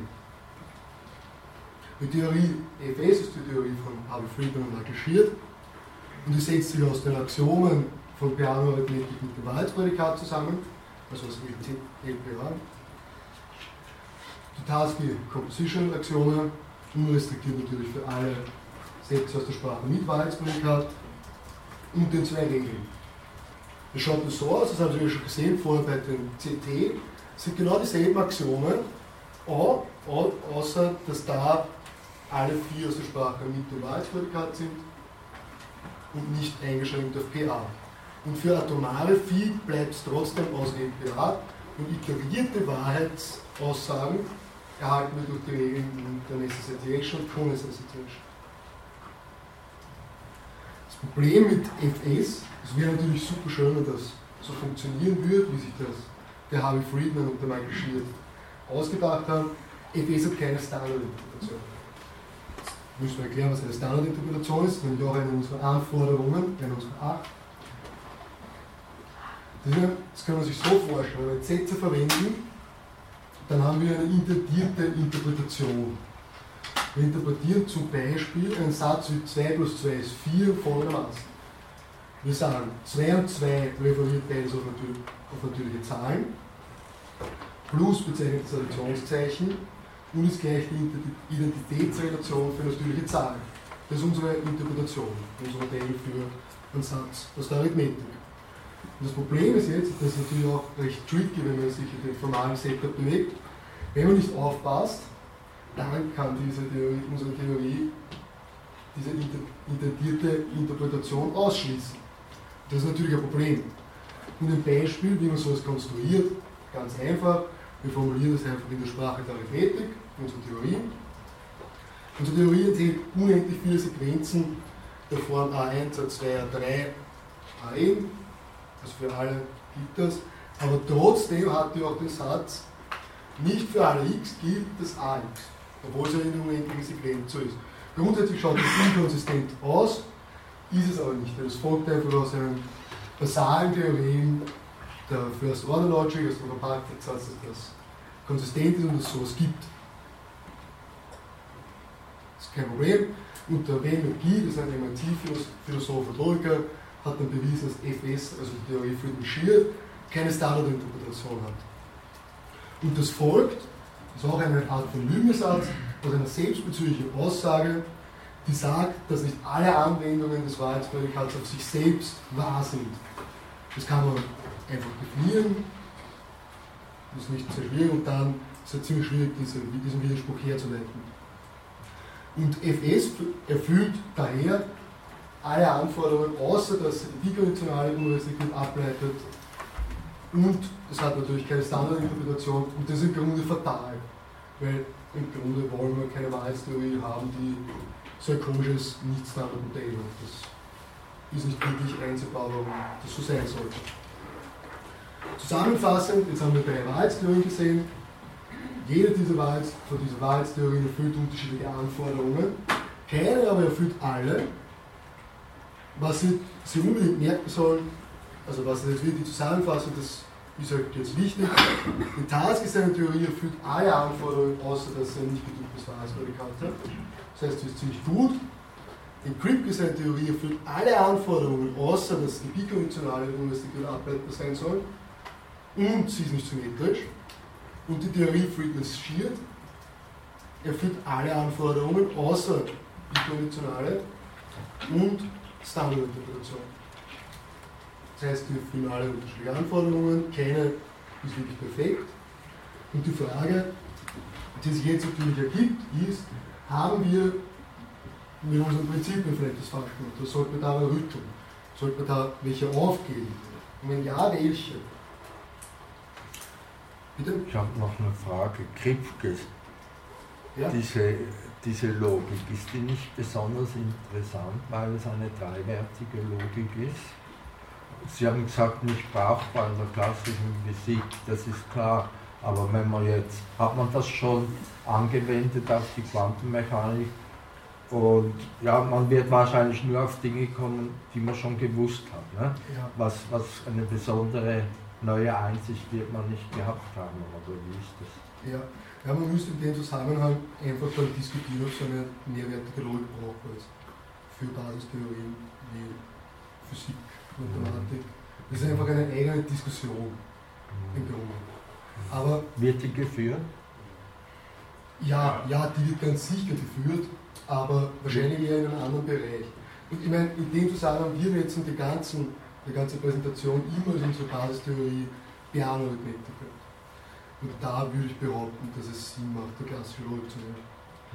Die Theorie F S ist die Theorie von Harvey Friedman und Michael Schier und die setzt sich aus den Axiomen von Peano-Arithmetik mit dem Wahrheitsprädikat zusammen, also aus L P A. Die Tarski-Composition-Axiome, unrestriktiert natürlich für alle Sätze aus der Sprache mit Wahrheitsprädikat und den zwei Regeln. Das schaut nur so aus, das haben Sie ja schon gesehen vorher bei dem C T, sind genau dieselben Axiome, außer dass da alle vier aus der Sprache mit dem Wahrheitsprädikat sind und nicht eingeschränkt auf P A. Und für atomare Phi bleibt es trotzdem aus L P A und iterierte Wahrheitsaussagen erhalten wir durch die Regeln der Necessitation und Co-Necessitation. Das Problem mit F S, es wäre natürlich super schön, wenn das so funktionieren würde, wie sich das der Harvey Friedman und der Michael Schier ausgedacht haben. F S hat keine Standardinterpretation. Jetzt müssen wir erklären, was eine Standardinterpretation ist, nämlich auch eine unserer Anforderungen, eine unserer acht. Das kann man sich so vorstellen, wenn wir Sätze verwenden, dann haben wir eine intendierte Interpretation. Wir interpretieren zum Beispiel einen Satz wie zwei plus zwei ist vier folgendermaßen. Wir sagen, zwei und zwei referiert beides auf, natürlich, auf natürliche Zahlen, plus bezeichnet das Additionszeichen und ist gleich die Identitätsrelation für natürliche Zahlen. Das ist unsere Interpretation, unser Modell für einen Satz aus der Arithmetik. Und das Problem ist jetzt, das ist natürlich auch recht tricky, wenn man sich in den formalen Setup bewegt, wenn man nicht aufpasst, dann kann diese Theorie, unsere Theorie intendierte Interpretation ausschließen. Das ist natürlich ein Problem. Und ein Beispiel, wie man sowas konstruiert, ganz einfach, wir formulieren das einfach in der Sprache der Arithmetik, unsere Theorie. Unsere Theorie enthält unendlich viele Sequenzen der Form a eins, a zwei, a drei, a n, also für alle gilt das, aber trotzdem hat die auch den Satz, nicht für alle x gilt das ax, obwohl es ja in der unendlichen Sequenz so ist. Grundsätzlich schaut das inkonsistent aus, ist es aber nicht. Das folgt einfach aus einem basalen Theorem der First Order Logic, also der Kompaktsatz, dass das konsistent ist und es sowas gibt. Das ist kein Problem. Und der Wayne McGee, das ist ein M I T-Philosoph und Logiker, hat dann bewiesen, dass F S, also die Theorie für den Shear, keine Standardinterpretation hat. Und das folgt, das ist auch eine Art von Lügensatz, aus einer selbstbezüglichen Aussage, die sagt, dass nicht alle Anwendungen des Wahrheitsprädikats auf sich selbst wahr sind. Das kann man einfach definieren, das ist nicht sehr schwierig und dann ist es ziemlich schwierig, diese, diesen Widerspruch herzuleiten. Und F S erfüllt daher alle Anforderungen, außer dass sie die bikonditionale Unrestriktion ableitet und es hat natürlich keine Standardinterpretation und das ist im Grunde fatal, weil im Grunde wollen wir keine Wahrheitstheorie haben, die so ein komisches Nicht-Standard-Modell hat. Das ist nicht wirklich einsehbar, warum das so sein sollte. Zusammenfassend, jetzt haben wir drei Wahrheitstheorien gesehen. Jede dieser, Wahrheits, von dieser Wahrheitstheorien erfüllt unterschiedliche Anforderungen. Keine aber erfüllt alle. Was Sie, Sie unbedingt merken sollen, also was jetzt wirklich die Zusammenfassung, das ist halt jetzt wichtig. Die Task ist eine Theorie, erfüllt alle Anforderungen, außer dass sie ein nicht gedrucktes Wahrheitsprädikat hat. Das heißt, sie ist ziemlich gut. Die Crip-Design-Theorie erfüllt alle Anforderungen, außer dass die bikonditionale Unrestriktion ableitbar sein soll. Und sie ist nicht symmetrisch. Und die Theorie Frequency Sheared erfüllt alle Anforderungen, außer bikonditionale und Standardinterpretation. Das heißt, wir erfüllen alle unterschiedliche Anforderungen, keine ist wirklich perfekt. Und die Frage, die sich jetzt natürlich ergibt, ist, haben wir mit unseren Prinzipien vielleicht das falsch gemacht? Oder sollten wir da mal rütteln? Sollten wir da welche aufgeben? Und wenn ja, welche? Bitte? Ich habe noch eine Frage. Kripkes, Ja? diese, diese Logik, ist die nicht besonders interessant, weil es eine dreiwertige Logik ist? Sie haben gesagt, nicht brauchbar in der klassischen Physik, das ist klar. Aber wenn man jetzt, hat man das schon angewendet auf die Quantenmechanik und ja, man wird wahrscheinlich nur auf Dinge kommen, die man schon gewusst hat. Ne? Ja. Was, was eine besondere neue Einsicht wird man nicht gehabt haben, oder wie ist das? Ja. Ja, man müsste in dem Zusammenhang einfach dann diskutieren, ob so eine mehrwertige Logik brauchbar ist für Basistheorien wie Physik, Mathematik. Das ist einfach eine eigene Diskussion im Grunde. Aber wird die geführt? Ja, ja, die wird ganz sicher geführt, aber wahrscheinlich eher in einem anderen Bereich. Und ich meine, in dem Zusammenhang, wir nutzen die, ganzen, die ganze Präsentation immer als unsere Basistheorie Peano-Arithmetik. Und da würde ich behaupten, dass es Sinn macht, die klassische Logik zu nehmen.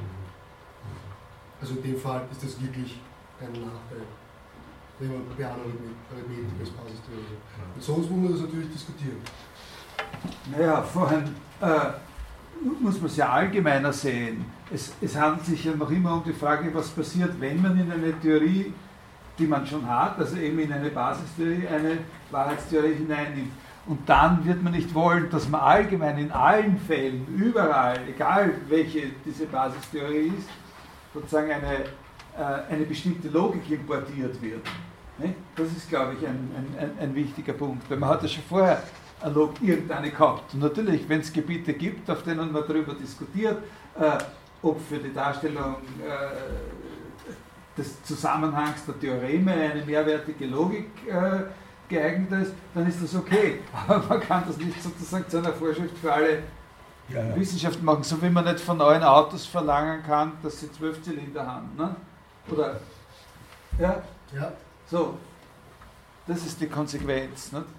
Also in dem Fall ist das wirklich ein Nachteil, wenn man Peano-Arithmetik als Basistheorie hat. Und sonst muss man das natürlich diskutieren. Naja, vorhin äh, muss man es ja allgemeiner sehen. Es, es handelt sich ja noch immer um die Frage, was passiert, wenn man in eine Theorie, die man schon hat, also eben in eine Basistheorie, eine Wahrheitstheorie hineinnimmt. Und dann wird man nicht wollen, dass man allgemein in allen Fällen, überall, egal welche diese Basistheorie ist, sozusagen eine, äh, eine bestimmte Logik importiert wird. Ne? Das ist, glaube ich, ein, ein, ein wichtiger Punkt, weil man hat ja schon vorher irgendeine gehabt. Und natürlich, wenn es Gebiete gibt, auf denen man darüber diskutiert, äh, ob für die Darstellung äh, des Zusammenhangs der Theoreme eine mehrwertige Logik äh, geeignet ist, dann ist das okay. Aber man kann das nicht sozusagen zu einer Vorschrift für alle ja, ja. Wissenschaften machen, so wie man nicht von neuen Autos verlangen kann, dass sie zwölf Zylinder haben. Ne? Oder? Ja? Ja. So. Das ist die Konsequenz. Ne?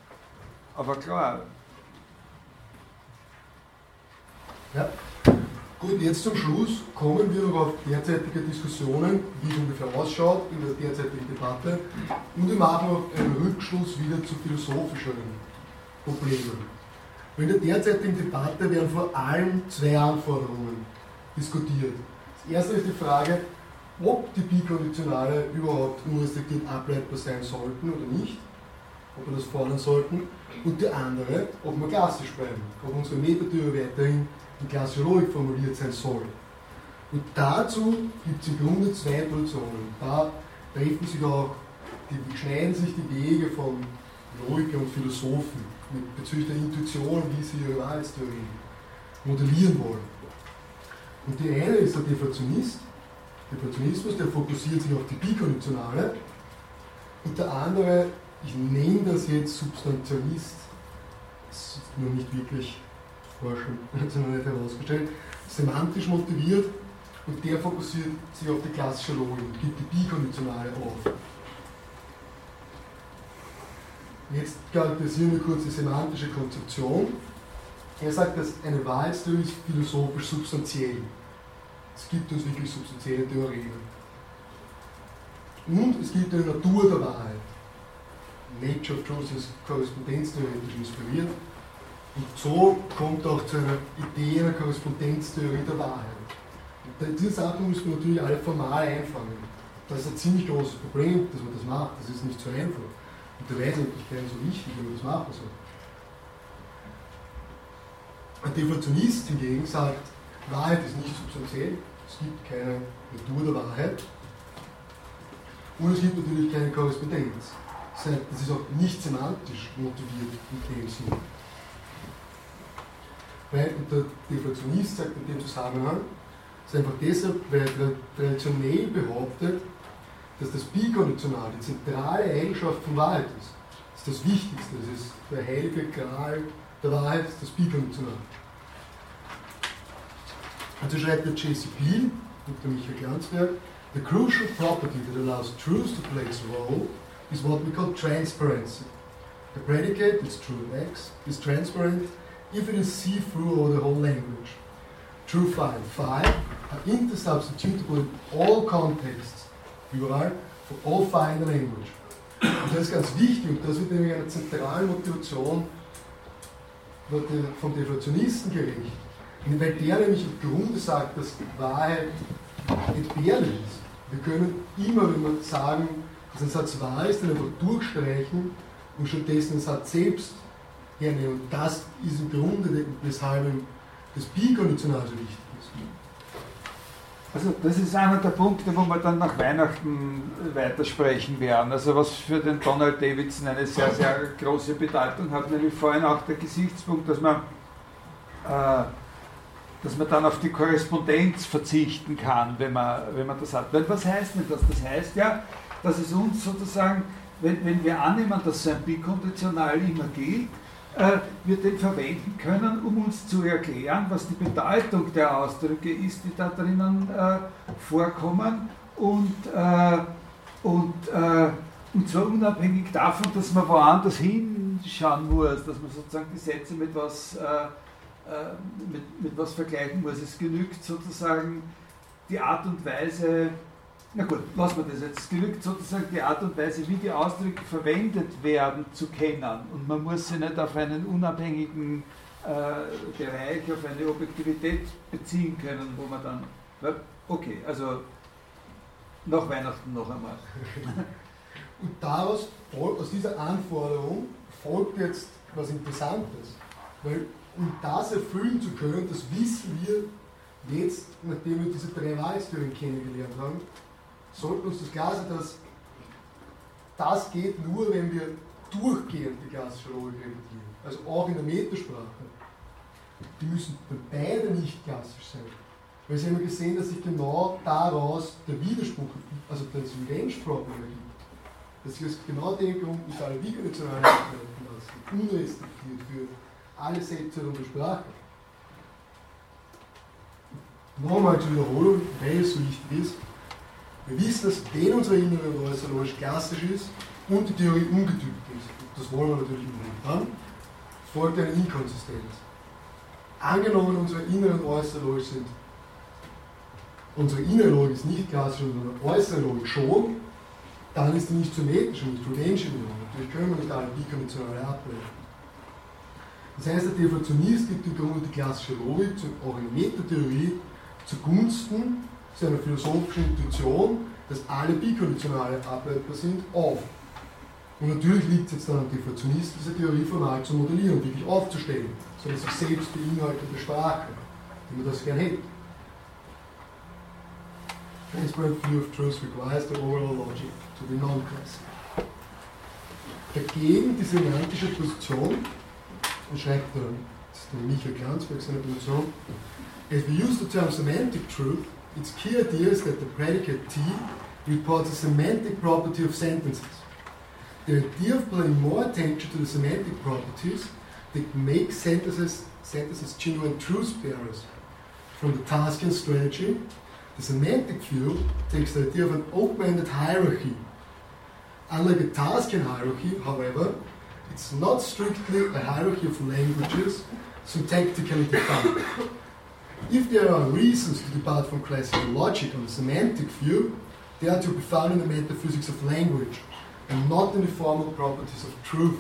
Aber klar. Ja. Gut, jetzt zum Schluss kommen wir noch auf derzeitige Diskussionen, wie es ungefähr ausschaut in der derzeitigen Debatte, und wir machen auch einen Rückschluss wieder zu philosophischeren Problemen. In der derzeitigen Debatte werden vor allem zwei Anforderungen diskutiert. Das erste ist die Frage, ob die Bikonditionale überhaupt unrestriktiert ableitbar sein sollten oder nicht, ob wir das fordern sollten, und die andere, ob wir klassisch bleiben, ob unsere Metatheorie weiterhin in klassischer Logik formuliert sein soll. Und dazu gibt es im Grunde zwei Positionen. Da treffen sich auch, die, schneiden sich die Wege von Logikern und Philosophen mit bezüglich der Intuition, wie sie ihre Wahrheitstheorien modellieren wollen. Und die eine ist der Deflationist, Deflationismus, der fokussiert sich auf die Bikonditionale, und der andere, ich nenne das jetzt Substantialist, das ist noch nicht wirklich Forschung, hat sich noch nicht herausgestellt, semantisch motiviert, und der fokussiert sich auf die klassische Logik und gibt die Bikonditionale auf. Jetzt charakterisieren wir kurz die semantische Konzeption. Er sagt, dass eine Wahrheitstheorie ist philosophisch substanziell. Es gibt uns wirklich substanzielle Theoreme. Und es gibt eine Natur der Wahrheit. Nature of Truth ist korrespondenztheoretisch inspiriert. Und so kommt auch zu einer Idee einer Korrespondenztheorie der Wahrheit. Und diese Sachen müssen wir natürlich alle formal einfangen. Das ist ein ziemlich großes Problem, dass man das macht. Das ist nicht so einfach. Und der Weise ist gar nicht so wichtig, wenn man das machen soll. Ein Deflationist hingegen sagt, Wahrheit ist nicht substanziell, es gibt keine Natur der Wahrheit und es gibt natürlich keine Korrespondenz. Das ist auch nicht semantisch motiviert in dem Sinne. Weil, und der Deflationist sagt in dem Zusammenhang, es ist einfach deshalb, weil er traditionell behauptet, dass das Bikonditional die zentrale Eigenschaft von Wahrheit ist. Das ist das Wichtigste, das ist der heilige Gral der Wahrheit, das Bikonditional. Also schreibt der J C Peel und der Michael Glanzberg, the crucial property that allows truth to play its role is what we call transparency. The predicate, it's true of X, is transparent if it is see-through over the whole language. True file, file are intersubstitutable in all contexts, überall, for all file in the language. Und das ist ganz wichtig, und das wird nämlich eine zentrale Motivation vom Deflationisten gerichtet. Weil der nämlich im Grunde sagt, dass Wahrheit entbehrlich ist. Wir können immer, wenn wir sagen, dass ein Satz wahr ist, den einfach durchstreichen und stattdessen den Satz selbst hernehmen. Und das ist im Grunde, weshalb das Bikonditional so wichtig ist. Also das ist einer der Punkte, wo wir dann nach Weihnachten weitersprechen werden. Also was für den Donald Davidson eine sehr, sehr große Bedeutung hat, nämlich vorhin auch der Gesichtspunkt, dass man, äh, dass man dann auf die Korrespondenz verzichten kann, wenn man, wenn man das hat. Weil was heißt denn das? Das heißt ja, dass es uns sozusagen, wenn, wenn wir annehmen, dass so ein Bikonditional immer gilt, äh, wir den verwenden können, um uns zu erklären, was die Bedeutung der Ausdrücke ist, die da drinnen äh, vorkommen, und, äh, und, äh, und zwar unabhängig davon, dass man woanders hinschauen muss, dass man sozusagen die Sätze mit was, äh, äh, mit, mit was vergleichen muss. Es genügt sozusagen die Art und Weise, na gut, lassen wir das jetzt. Es genügt sozusagen die Art und Weise, wie die Ausdrücke verwendet werden, zu kennen. Und man muss sie nicht auf einen unabhängigen äh, Bereich, auf eine Objektivität beziehen können, wo man dann, okay, also nach Weihnachten noch einmal. Und daraus, aus dieser Anforderung, folgt jetzt was Interessantes. Weil, um das erfüllen zu können, das wissen wir jetzt, nachdem wir diese drei Wahrheitstheorien kennengelernt haben, sollte uns das klar sein, dass das geht nur, wenn wir durchgehend die klassische Logik repetieren. Also auch in der Metasprache. Die müssen beide nicht klassisch sein. Weil Sie haben gesehen, dass sich genau daraus der Widerspruch, also das Revenge-Problem ergibt. Dass sich aus genau dem Grund nicht alle bikonditionalen ableiten lassen, unrestriktiert für alle Sätze und der Sprache. Nochmal zur Wiederholung, weil es so wichtig ist. Wir wissen, dass wenn unsere innere und äußere Logik klassisch ist und die Theorie ungetübt ist, das wollen wir natürlich unbedingt haben, folgt eine Inkonsistenz. Angenommen, unsere innere und äußere Logik sind unsere innere Logik ist nicht klassisch, sondern unsere äußere Logik schon, dann ist die nicht symmetrisch, nicht Revenge. Natürlich können wir nicht alle bikonditionale ableiten. Das heißt, der Deflationist gibt im Grunde die klassische Logik, auch in der Metatheorie, zugunsten seiner philosophischen Intuition, dass alle bikonditionale ableitbar sind, auf. Und natürlich liegt es jetzt dann am Deflationist, diese Theorie formal zu modellieren und wirklich aufzustellen, so dass sich selbst beinhaltete Sprache, wie man das gern hätte. Transparent view of truth requires the overall logic to be non-classical. Dagegen die semantische Position, und schreibt der, der Michael Glanzberg seine Position, as we use the term semantic truth, its key idea is that the predicate T reports a semantic property of sentences. The idea of paying more attention to the semantic properties that make sentences, sentences genuine truth bearers. From the Tarskian strategy, the semantic view takes the idea of an open-ended hierarchy. Unlike a Tarskian hierarchy, however, it's not strictly a hierarchy of languages syntactically defined. If there are reasons to depart from classical logic on the semantic view, they are to be found in the metaphysics of language and not in the formal properties of truth.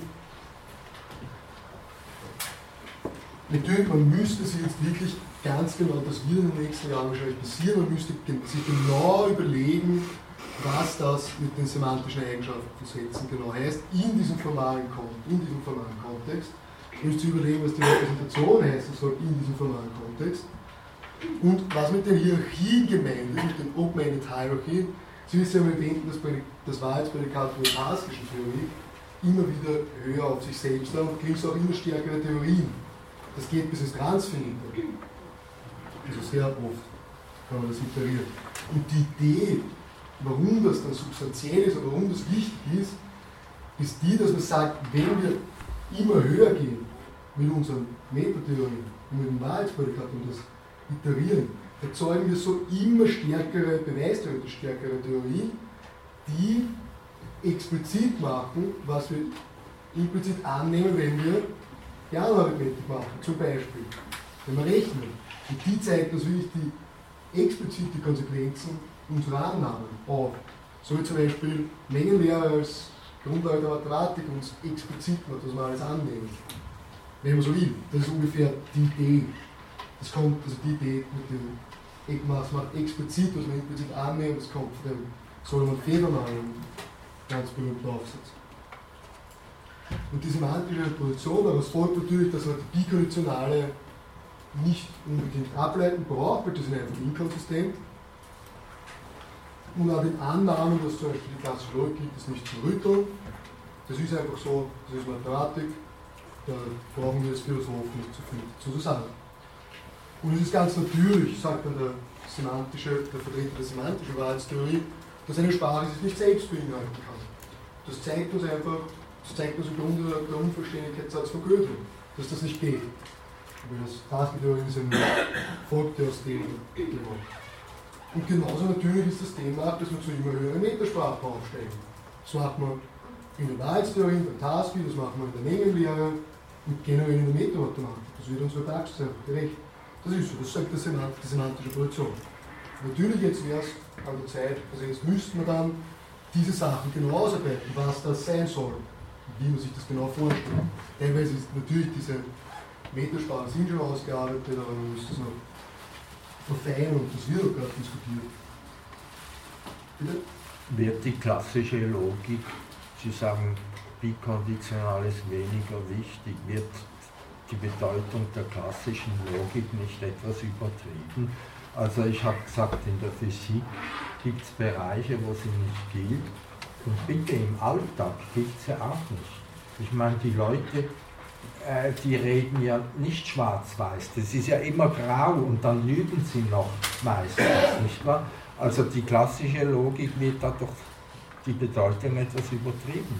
Natürlich, man müsste sich jetzt wirklich ganz genau, das wird in den nächsten Jahren wahrscheinlich passieren, man müsste sich genau überlegen, was das mit den semantischen Eigenschaften von Sätzen genau heißt, in diesem formalen, in diesem formalen Kontext. Man müsste überlegen, was die Repräsentation heißen soll in diesem formalen Kontext. Und was mit den Hierarchien gemeint ist, mit den Open-Ended Hierarchien, Sie wissen ja, wir wenden das, das Wahrheitsprädikat von der Tarskischen Theorie immer wieder höher auf sich selbst an und kriegst auch immer stärkere Theorien. Das geht bis ins Transfinitum. Also sehr oft kann man das iterieren. Und die Idee, warum das dann substanziell ist und warum das wichtig ist, ist die, dass man sagt, wenn wir immer höher gehen mit unseren Metatheorien und mit dem Wahrheitsprädikat und das iterieren, erzeugen wir so immer stärkere, beweistheoretisch stärkere Theorien, die explizit machen, was wir implizit annehmen, wenn wir die Arithmetik machen, zum Beispiel, wenn wir rechnen. Und die zeigt uns wirklich die explizite Konsequenzen unserer Annahmen auf. So wie zum Beispiel Mengenlehre als Grundlage der Mathematik uns explizit macht, dass wir alles annehmen. Wenn man so will. Das ist ungefähr die Idee. Das kommt, also die Idee mit dem Eckmaß macht explizit, was man implizit annehmen, das kommt von dem Solomon Federmann, einem ganz berühmten Aufsatz. Und die semantische Position, daraus folgt natürlich, dass man die bikonditionale nicht unbedingt ableiten braucht, weil die sind einfach inkonsistent. Und an den Annahmen, dass zum Beispiel die klassische Logik gibt, ist nicht zu rütteln. Das ist einfach so, das ist Mathematik, da brauchen wir als Philosophen nicht zu viel zu sagen. Und es ist ganz natürlich, sagt dann der, semantische, der Vertreter der semantischen Wahrheitstheorie, dass eine Sprache sich nicht selbst beinhalten kann. Das zeigt uns einfach, das zeigt uns im Grunde der Unvollständigkeitssatz von Gödel, dass das nicht geht. Aber das Tasktheorie ist ein folgt ja aus dem Thema. Und genauso natürlich ist das Thema, dass wir zu immer höheren Metasprachen aufsteigen. Das macht man in der Wahrheitstheorie, in der Taski, das macht man in der Mengenlehre und generell in der Metamathematik. Das wird unserer Praxis einfach gerecht. Das ist so, das sagt die semantische Position. Natürlich jetzt wäre es an der Zeit, also jetzt müssten wir dann diese Sachen genau ausarbeiten, was das sein soll, wie man sich das genau vorstellt. Teilweise ist natürlich diese Metasprachen sind schon ausgearbeitet, aber man müsste es noch verfeinern und das wird auch gerade diskutiert. Bitte? Wird die klassische Logik, Sie sagen, bikonditional ist weniger wichtig, wird die Bedeutung der klassischen Logik nicht etwas übertrieben? Also ich habe gesagt, in der Physik gibt es Bereiche, wo sie nicht gilt und bitte im Alltag gilt sie auch nicht. Ich meine, die Leute, äh, die reden ja nicht schwarz-weiß, das ist ja immer grau und dann lügen sie noch meistens, nicht wahr? Also die klassische Logik wird da doch die Bedeutung etwas übertrieben.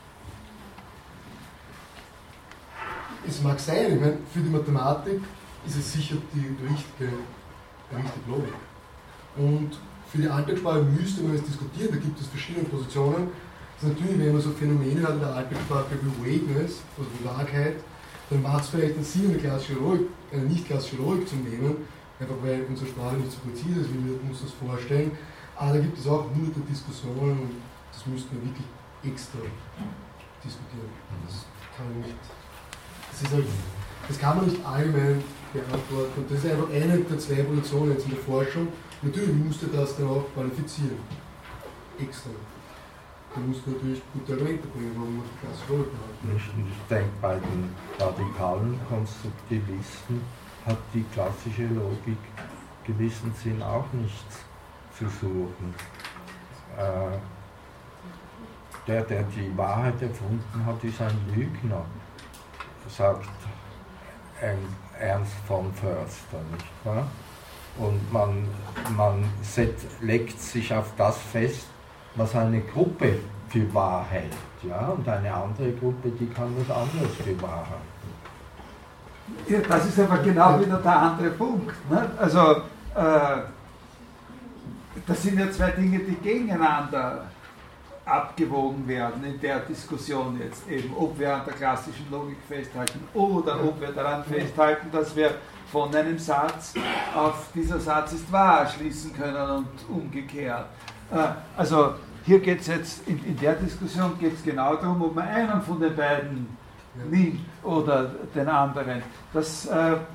Es mag sein, ich meine, für die Mathematik ist es sicher die richtige, die richtige Logik. Und für die Alltagssprache müsste man es diskutieren, da gibt es verschiedene Positionen. Das ist natürlich, wenn man so Phänomene hat in der Alltagssprache wie Vagueness, also die Vagheit, dann macht es vielleicht einen Sinn, eine klassische Logik, eine nicht klassische Logik zu nehmen, einfach weil unsere Sprache nicht so präzise ist, wie wir uns das vorstellen. Aber da gibt es auch hunderte Diskussionen und das müssten wir wirklich extra diskutieren. Das kann man nicht, das ist halt, das kann man nicht allgemein beantworten. Und das ist einfach eine der zwei Positionen jetzt in der Forschung. Natürlich musste das dann auch qualifizieren. Extra. Da musst du natürlich gute Argumente bringen, warum man die klassische Logik behalten. Ich denke, bei den radikalen Konstruktivisten hat die klassische Logik gewissen Sinn auch nichts zu suchen. Äh, der, der die Wahrheit erfunden hat, ist ein Lügner, sagt ein Ernst von Förster, nicht wahr? Und man, man set, legt sich auf das fest, was eine Gruppe für wahr hält, ja? Und eine andere Gruppe, die kann was anderes für wahr halten. Ja, das ist aber genau wieder der andere Punkt. Ne? Also, äh, das sind ja zwei Dinge, die gegeneinander abgewogen werden in der Diskussion jetzt eben, ob wir an der klassischen Logik festhalten oder ob wir daran festhalten, dass wir von einem Satz auf dieser Satz ist wahr schließen können und umgekehrt. Also hier geht es jetzt, in, in der Diskussion geht es genau darum, ob man einen von den beiden nimmt oder den anderen. Das, äh, äh,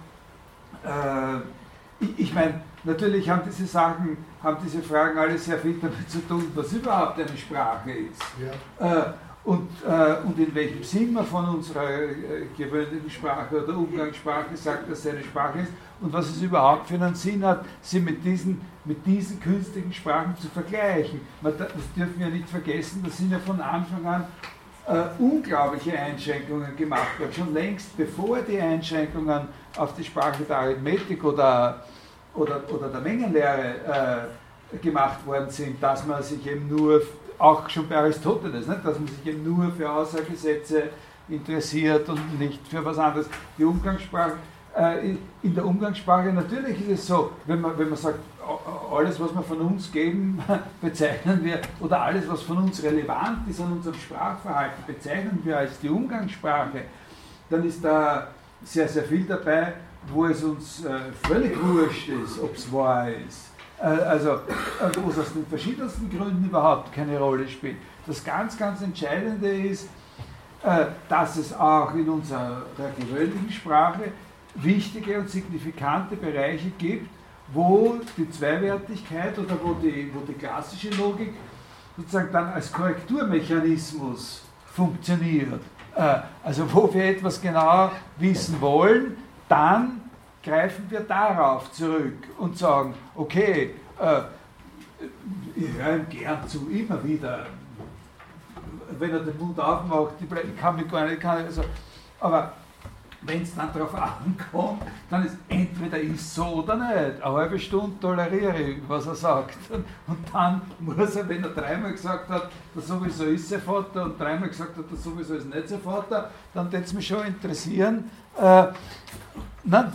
ich, ich meine, natürlich haben diese Sachen, haben diese Fragen alle sehr viel damit zu tun, was überhaupt eine Sprache ist. Ja. Äh, und, äh, und in welchem Sinn man von unserer äh, gewöhnlichen Sprache oder Umgangssprache sagt, dass es eine Sprache ist und was es überhaupt für einen Sinn hat, sie mit diesen, mit diesen künstlichen Sprachen zu vergleichen. Man, das dürfen wir nicht vergessen, da sind ja von Anfang an äh, unglaubliche Einschränkungen gemacht worden, schon längst bevor die Einschränkungen auf die Sprache der Arithmetik oder, oder, oder der Mengenlehre äh, gemacht worden sind, dass man sich eben nur, auch schon bei Aristoteles, nicht? Dass man sich eben nur für Aussagesätze interessiert und nicht für was anderes. Die Umgangssprache, äh, in der Umgangssprache natürlich ist es so, wenn man, wenn man sagt, alles was wir von uns geben, bezeichnen wir, oder alles was von uns relevant ist an unserem Sprachverhalten, bezeichnen wir als die Umgangssprache, dann ist da sehr, sehr viel dabei, wo es uns äh, völlig wurscht ist, ob es wahr ist. Also, wo es aus den verschiedensten Gründen überhaupt keine Rolle spielt. Das ganz, ganz Entscheidende ist, dass es auch in unserer gewöhnlichen Sprache wichtige und signifikante Bereiche gibt, wo die Zweiwertigkeit oder wo die, wo die klassische Logik sozusagen dann als Korrekturmechanismus funktioniert. Also wo wir etwas genau wissen wollen, dann greifen wir darauf zurück und sagen, okay, äh, ich höre ihm gern zu, immer wieder, wenn er den Mund aufmacht, ich kann mich gar nicht, kann, also, aber wenn es dann darauf ankommt, dann ist entweder ist so oder nicht. Eine halbe Stunde toleriere ich, was er sagt. Und, und dann muss er, wenn er dreimal gesagt hat, dass sowieso ist sein Vater und dreimal gesagt hat, dass sowieso ist nicht sein Vater, dann würde es mich schon interessieren. Äh, nein,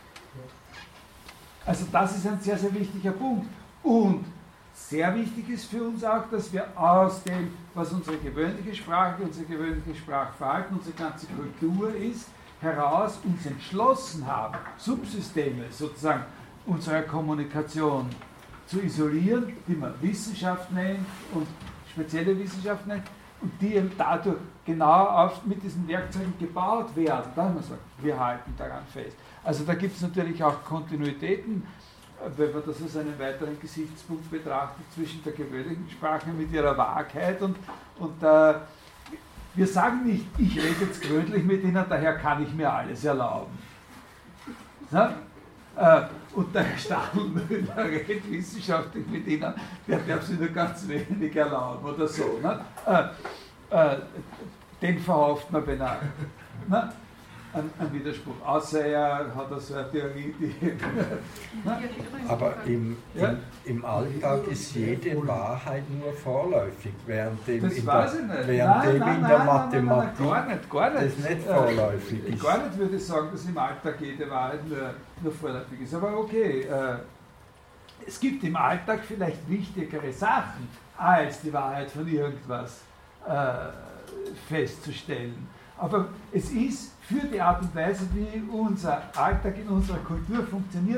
Also das ist ein sehr, sehr wichtiger Punkt. Und sehr wichtig ist für uns auch, dass wir aus dem, was unsere gewöhnliche Sprache, unser gewöhnliches Sprachverhalten, unsere ganze Kultur ist, heraus uns entschlossen haben, Subsysteme sozusagen unserer Kommunikation zu isolieren, die man Wissenschaft nennt und spezielle Wissenschaft nennt, und die eben dadurch genau auf, mit diesen Werkzeugen gebaut werden. Da haben wir gesagt, wir halten daran fest. Also da gibt es natürlich auch Kontinuitäten, wenn man das als einen weiteren Gesichtspunkt betrachtet, zwischen der gewöhnlichen Sprache mit ihrer Wahrheit und, und äh, wir sagen nicht, ich rede jetzt gründlich mit Ihnen, daher kann ich mir alles erlauben. Na? Äh, und der Herr Stadelmüller redet wissenschaftlich mit Ihnen, der darf sich nur ganz wenig erlauben oder so. Äh, äh, den verhofft man beinahe. Na? Ein, ein Widerspruch, außer er hat so eine Theorie, die... Aber im, im, im Alltag ist jede Wahrheit nur vorläufig, während dem das in weiß der, ich nicht. während Nein, dem nein, in nein, der nein, Mathematik nein, nein, gar nicht, gar nicht. das nicht vorläufig äh, ist. Gar nicht würde ich sagen, dass im Alltag jede Wahrheit nur, nur vorläufig ist, aber okay, äh, es gibt im Alltag vielleicht wichtigere Sachen, als die Wahrheit von irgendwas äh, festzustellen. Aber es ist für die Art und Weise, wie unser Alltag in unserer Kultur funktioniert,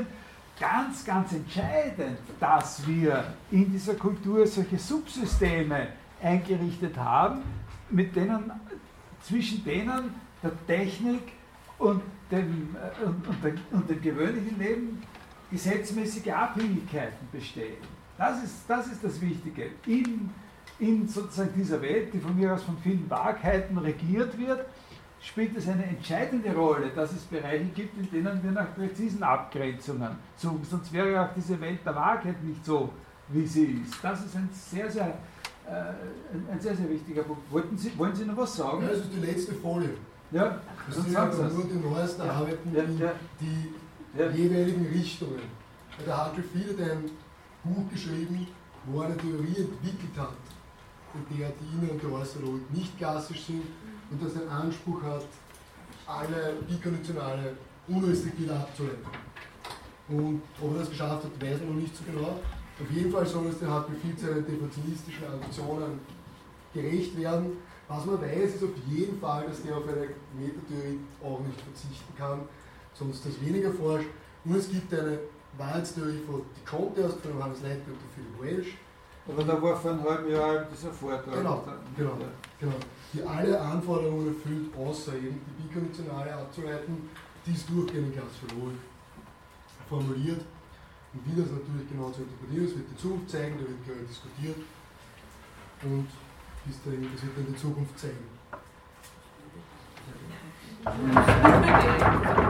ganz, ganz entscheidend, dass wir in dieser Kultur solche Subsysteme eingerichtet haben, mit denen, zwischen denen der Technik und dem, und, und, dem, und dem gewöhnlichen Leben gesetzmäßige Abhängigkeiten bestehen. Das ist das, ist das Wichtige. In, in sozusagen dieser Welt, die von mir aus von vielen Wahrheiten regiert wird, spielt es eine entscheidende Rolle, dass es Bereiche gibt, in denen wir nach präzisen Abgrenzungen suchen. Sonst wäre auch diese Welt der Wahrheit nicht so, wie sie ist. Das ist ein sehr, sehr, äh, ein sehr, sehr wichtiger Punkt. Wollten Sie, wollen Sie noch was sagen? Ja, das ist die letzte Folie. Ja, das dann sind sagen Sie ja es. nur die neuesten Ja, Arbeiten ja, in ja. die Ja. jeweiligen Richtungen. Der Hartwig Fiedler hat ein Buch geschrieben, wo er eine Theorie entwickelt hat, in der die Inner- und die äußere Logik nicht klassisch sind und das den Anspruch hat, alle bikonditionale unrestriktive abzuleiten. Und ob er das geschafft hat, weiß man noch nicht so genau. Auf jeden Fall soll es den Hartwig Fiedler seine deflationistischen Ambitionen gerecht werden. Was man weiß, ist auf jeden Fall, dass der auf eine Metatheorie auch nicht verzichten kann, sonst das weniger forscht. Und es gibt eine Wahrheitstheorie von die Contest, von Johannes Leitner und Philipp Welsh. Aber da war vor einem halben Jahr dieser Vortrag. Genau, genau, genau. Die alle Anforderungen erfüllt, außer eben die bikonditionale abzuleiten, die ist durchgehend in Glasphysiologie formuliert. Und wie das natürlich genau zu interpretieren ist, wird die Zukunft zeigen, da wird gerade diskutiert. Und bis dahin, das wird dann die Zukunft zeigen.